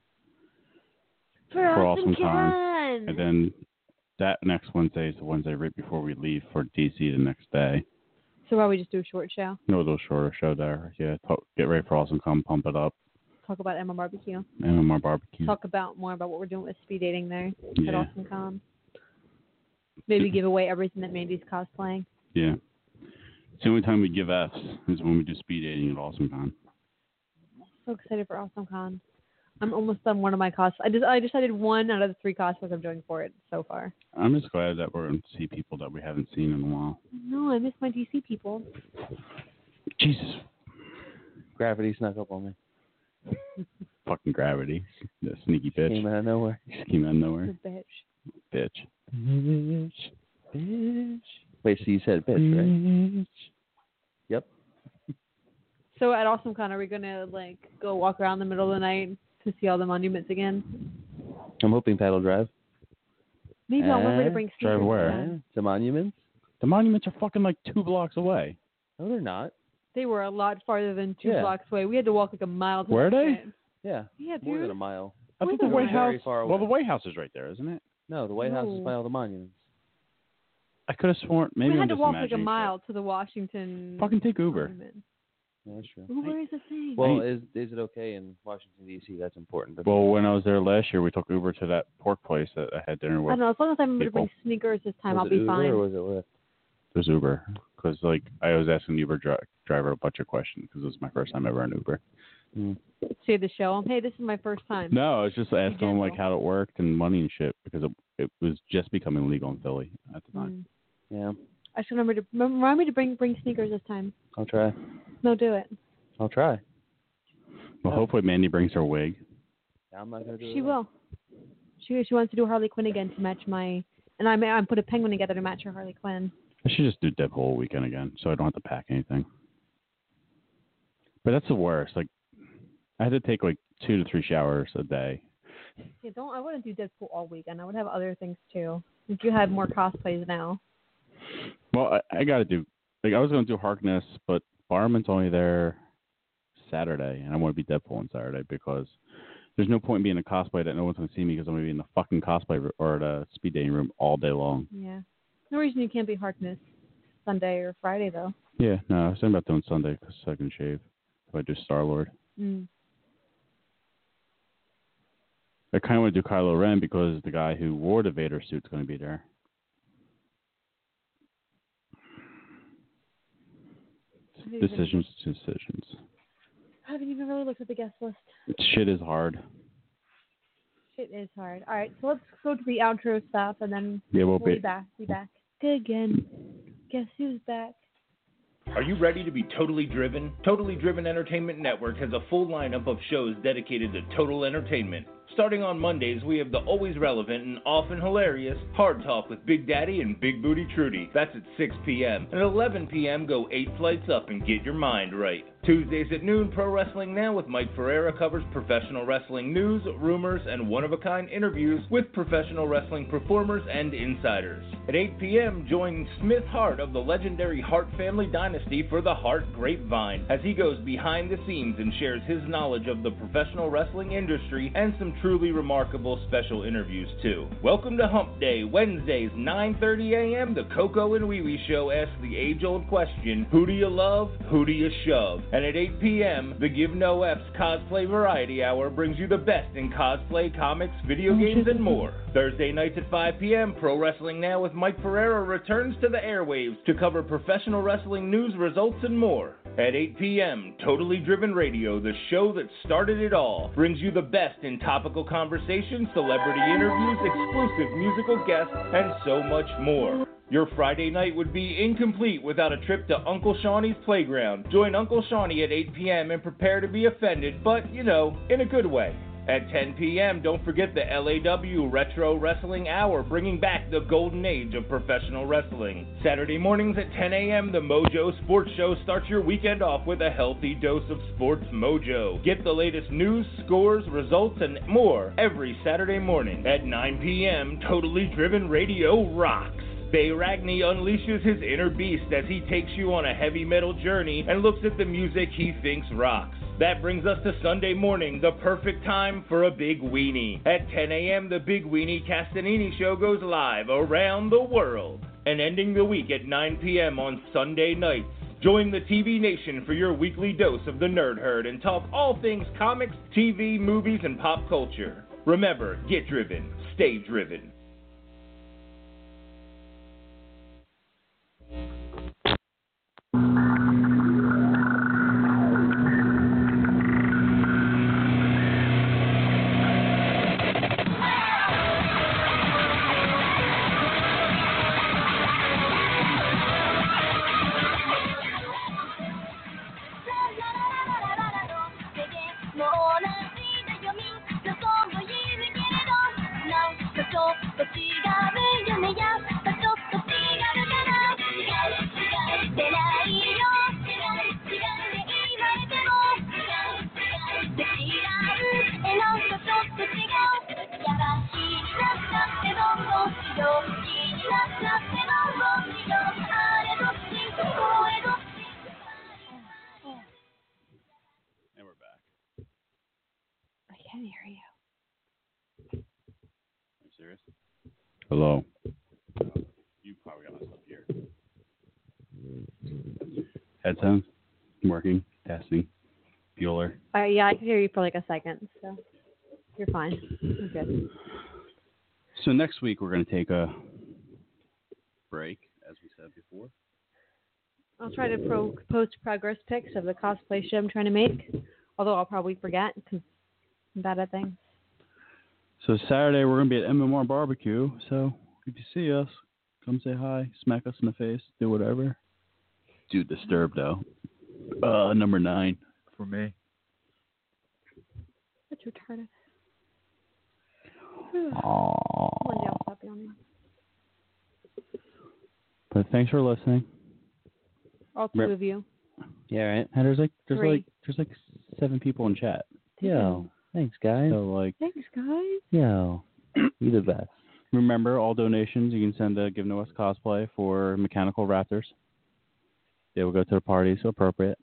For Awesome Awesome Con. And then that next Wednesday is the Wednesday right before we leave for D C the next day. So why don't we just do a short show? No, a little shorter show there. Yeah, talk, get ready for Awesome Con, pump it up. Talk about Emma Barbecue. M M R Barbecue. Talk about more about what we're doing with speed dating there at Yeah. Awesome Con. Maybe give away everything that Mandy's cosplaying. Yeah. It's the only time we give F's is when we do speed dating at Awesome Con. So excited for Awesome Con. I'm almost done one of my cosplays. I just I decided one out of the three cosplays I'm doing for it so far. I'm just glad that we're going to see people that we haven't seen in a while. No, I miss my D C people. Jesus. Gravity snuck up on me. Fucking Gravity. The sneaky bitch. Came out of nowhere. Came out of nowhere. The bitch. Bitch. Bitch. Bitch. Wait, so you said bitch, right? Yep. So at Awesome Con, are we gonna like go walk around the middle of the night to see all the monuments again? I'm hoping Paddle Drive. Maybe I'll remember to bring Drive sneakers. where? Yeah. The monuments? The monuments are fucking like two blocks away. No, they're not. They were a lot farther than two Yeah. blocks away. We had to walk like a mile. To Were the they? front. Yeah. Yeah, More dude. than a mile. I Where's thought the the White White House? Very far away. Well, the White House is right there, isn't it? No, the White House is No. by all the monuments. I could have sworn. Maybe we I'm had to just walk like a imagining mile to the Washington. shit. Fucking take Uber. Monument. Yeah, that's true. Uber is a thing. Well, is is it okay in Washington D C? That's important. But Well, when I was there last year, we took Uber to that pork place that I had dinner I with. don't know. As long as I remember people. to bring sneakers this time, was I'll it be Uber fine. or was it Lyft? It was Uber. Because, like, I was asking the Uber dri- driver a bunch of questions because it was my first time ever in Uber. Mm. So you had to show them, hey, this is my first time. No, I was just asking him, like, gentle. how it worked and money and shit because it, it was just becoming legal in Philly at the time. Mm. Yeah, I should remember to remind me to bring bring sneakers this time. I'll try. No, do it. I'll try. Well, hopefully Mandy brings her wig. I'm not gonna do it. She will. She she wants to do Harley Quinn again to match my, and I I put a penguin together to match her Harley Quinn. I should just do Deadpool weekend again so I don't have to pack anything. But that's the worst. Like, I had to take, like, two to three showers a day. Yeah, don't I wouldn't do Deadpool all weekend. I would have other things too. Like you have more cosplays now. Well, I, I got to do, like, I was going to do Harkness, but Barman's only there Saturday, and I want to be Deadpool on Saturday because there's no point in being a cosplay that no one's going to see me because I'm going to be in the fucking cosplay r- or the speed dating room all day long. Yeah. No reason you can't be Harkness Sunday or Friday though. Yeah, no, I was thinking about doing Sunday because I can shave if I do Star-Lord. Mm. I kind of want to do Kylo Ren because the guy who wore the Vader suit's going to be there. Decisions, decisions. I haven't even really looked at the guest list. Shit is hard. Shit is hard. All right, so let's go to the outro stuff and then Yeah, we'll we'll be- back. Be back again. Guess who's back? Are you ready to be totally driven? Totally Driven Entertainment Network has a full lineup of shows dedicated to total entertainment. Starting on Mondays, we have the always relevant and often hilarious Hard Talk with Big Daddy and Big Booty Trudy. That's at six p.m. And at eleven p.m., go eight flights up and get your mind right. Tuesdays at noon, Pro Wrestling Now with Mike Ferreira covers professional wrestling news, rumors, and one-of-a-kind interviews with professional wrestling performers and insiders. At eight p.m., join Smith Hart of the legendary Hart family dynasty for the Hart Grapevine as he goes behind the scenes and shares his knowledge of the professional wrestling industry and some truly remarkable special interviews too. Welcome to Hump Day, Wednesdays, nine thirty a.m. The Coco and Wee Wee Show asks the age-old question, who do you love, who do you shove? And at eight p.m., the Give No F's Cosplay Variety Hour brings you the best in cosplay, comics, video games, and more. Thursday nights at five p.m., Pro Wrestling Now with Mike Ferreira returns to the airwaves to cover professional wrestling news, results, and more. At eight p.m., Totally Driven Radio, the show that started it all, brings you the best in topical conversation, celebrity interviews, exclusive musical guests, and so much more. Your Friday night would be incomplete without a trip to Uncle Shawnee's Playground. Join Uncle Shawnee at eight p.m. and prepare to be offended, but, you know, in a good way. At ten p.m., don't forget the L A W Retro Wrestling Hour, bringing back the golden age of professional wrestling. Saturday mornings at ten a.m., the Mojo Sports Show starts your weekend off with a healthy dose of sports mojo. Get the latest news, scores, results, and more every Saturday morning. At nine p.m., Totally Driven Radio rocks. Bay Ragney unleashes his inner beast as he takes you on a heavy metal journey and looks at the music he thinks rocks. That brings us to Sunday morning, the perfect time for a Big Weenie. At ten a.m., the Big Weenie Castanini Show goes live around the world. And ending the week at nine p.m. on Sunday nights, join the T V Nation for your weekly dose of the Nerd Herd and talk all things comics, T V, movies, and pop culture. Remember, get driven, stay driven. Hello. You probably got my stuff here. Headphones working, testing. Bueller. Uh, yeah, I could hear you for like a second, so you're fine. You're good. So next week we're going to take a break, as we said before. I'll try to pro- post progress pics of the cosplay show I'm trying to make, although I'll probably forget because I'm bad at things. So Saturday we're going to be at M M R Barbecue, so if you see us, come say hi, smack us in the face, do whatever. Do Disturbed, though. Uh, number nine for me. That's retarded. Aww. But thanks for listening. All two of you. Yeah, right. And there's like there's Three. like there's like seven people in chat. Yo, thanks guys. So like Thanks, guys. Yo, you the best. Remember, all donations you can send to Give No West Cosplay for Mechanical Raptors. They will go to the party, so appropriate.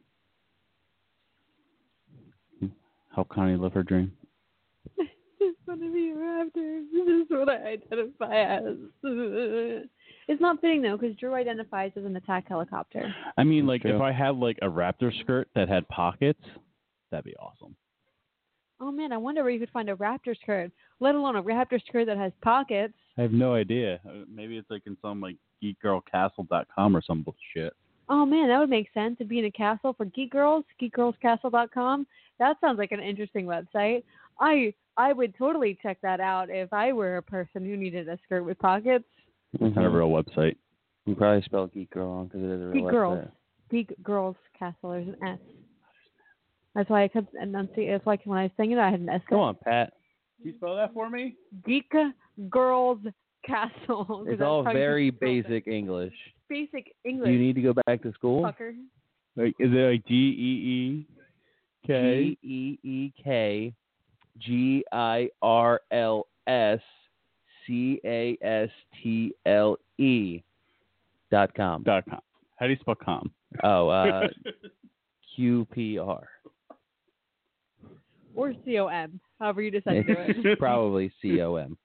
Help Connie live her dream. Just want to be a raptor. This is what I identify as. It's not fitting though, because Drew identifies as an attack helicopter. I mean, like True. if I had like a raptor skirt that had pockets, that'd be awesome. Oh man, I wonder where you could find a raptor skirt, let alone a raptor skirt that has pockets. I have no idea. Uh, Maybe it's like in some like geek girl castle dot com or some bullshit. Oh man, that would make sense. It'd be in a castle for geek girls, geek girls castle dot com. That sounds like an interesting website. I I would totally check that out if I were a person who needed a skirt with pockets. It's not a real website. You probably spelled Geek Girl wrong because it is a real Geek girls, website. geek girls castle. There's an S. That's why I kept enunciating. It's like when I was saying it, I had an S. Come on, Pat. you spell that for me? Geek Girls Castle. 'cause It's that's all how you very spell it. basic English. Basic Do English. you need to go back to school? Fucker. Like, is it like G E E K? G E E K G I R L S C A S T L E dot com. Dot com. How do you spell com? Oh, uh, Q P R. Or C O M. However you decide to do it. It's probably C O M.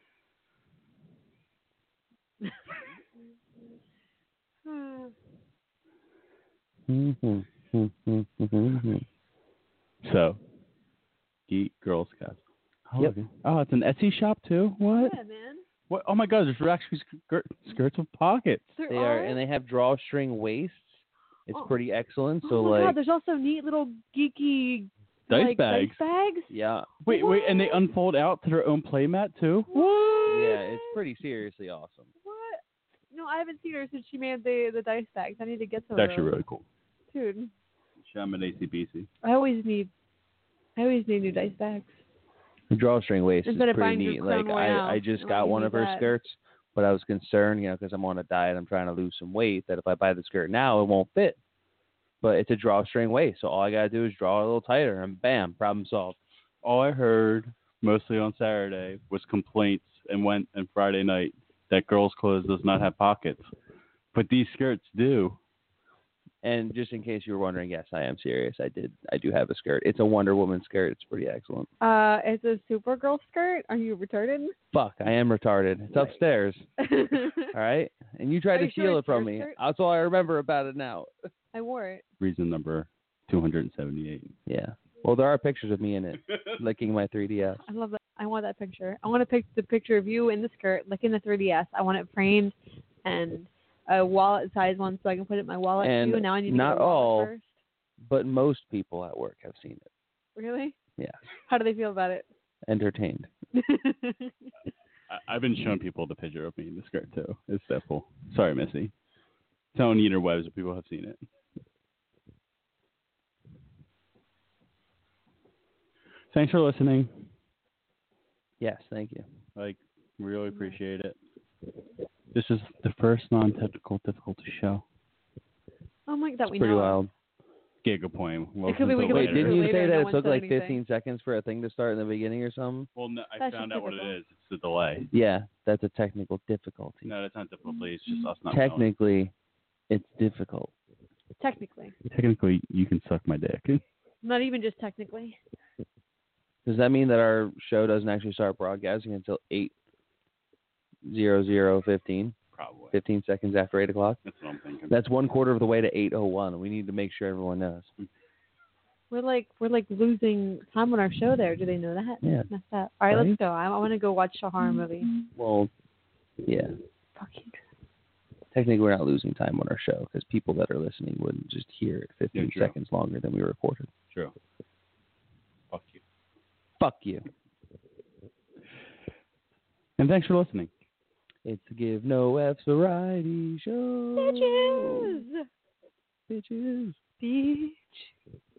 So, Geek Girls Castle. Oh, Yep. okay. Oh, it's an Etsy shop too? What? Yeah, man. What? Oh my God! There's actually skirt, skirts with pockets. There They are, and they have drawstring waists. It's Oh. pretty excellent. So oh my like, God, there's also neat little geeky Dice like, bags. Dice bags. yeah, Wait, wait, and they unfold out to their own playmat too. What? yeah, it's pretty seriously awesome. What? No, I haven't seen her since she made the the dice bags. I need to get some. It's of actually those. really cool. Dude, I'm an A C B C. I always need, I always need new dice bags. The drawstring waist Instead is of pretty buying your neat. Crown Like Royale, I, I just I got want one you of to her do that. skirts, but I was concerned, you know, because I'm on a diet, I'm trying to lose some weight. That if I buy the skirt now, it won't fit. But it's a drawstring waist, so all I gotta do is draw it a little tighter, and bam, problem solved. All I heard mostly on Saturday was complaints, and went and Friday night that girls' clothes does not have pockets, but these skirts do. And just in case you were wondering, yes, I am serious. I did. I do have a skirt. It's a Wonder Woman skirt. It's pretty excellent. Uh, it's a Supergirl skirt. Are you retarded? Fuck, I am retarded. It's upstairs. All right, and you tried Are to you sure steal it it's from your me. skirt? That's all I remember about it now. I wore it. Reason number two hundred seventy-eight. Yeah. Well, there are pictures of me in it, licking my three D S. I love that. I want that picture. I want to pick the picture of you in the skirt, like in the three D S. I want it framed and a wallet size one, so I can put it in my wallet And too. Now I need to not get a wallet all, first. but most people at work have seen it. Really? Yeah. How do they feel about it? Entertained. I, I've been showing people the picture of me in the skirt too. It's that cool. Sorry, Missy. It's on interwebs, but people have seen it. Thanks for listening. Yes, thank you. Like, really appreciate it. This is the first non-technical difficulty show. Oh my, that we Pretty know. wild. Giga point. It could be we could Wait, listen didn't to it you later say and no that it one took said like anything. fifteen seconds for a thing to start in the beginning or something? Well, no, I That's found just out what it typical. is. It's the delay. Yeah, that's a technical difficulty. No, that's not difficulty. It's just us not knowing. Technically, it's difficult. Technically. Technically, you can suck my dick. Not even just technically. Does that mean that our show doesn't actually start broadcasting until eight zero zero fifteen? Probably. Fifteen seconds after eight o'clock. That's what I'm thinking. That's one quarter of the way to eight oh one. We need to make sure everyone knows. We're like we're like losing time on our show there. Do they know that? Yeah. Messed up. All right, Right? let's go. I, I want to go watch a horror movie. Well, yeah. Fuck you. Technically, we're not losing time on our show because people that are listening wouldn't just hear it fifteen Yeah, true. seconds longer than we recorded. True. Fuck you. Fuck you. And thanks for listening. It's a Give No F's variety show. Bitches. Bitches. Bitch.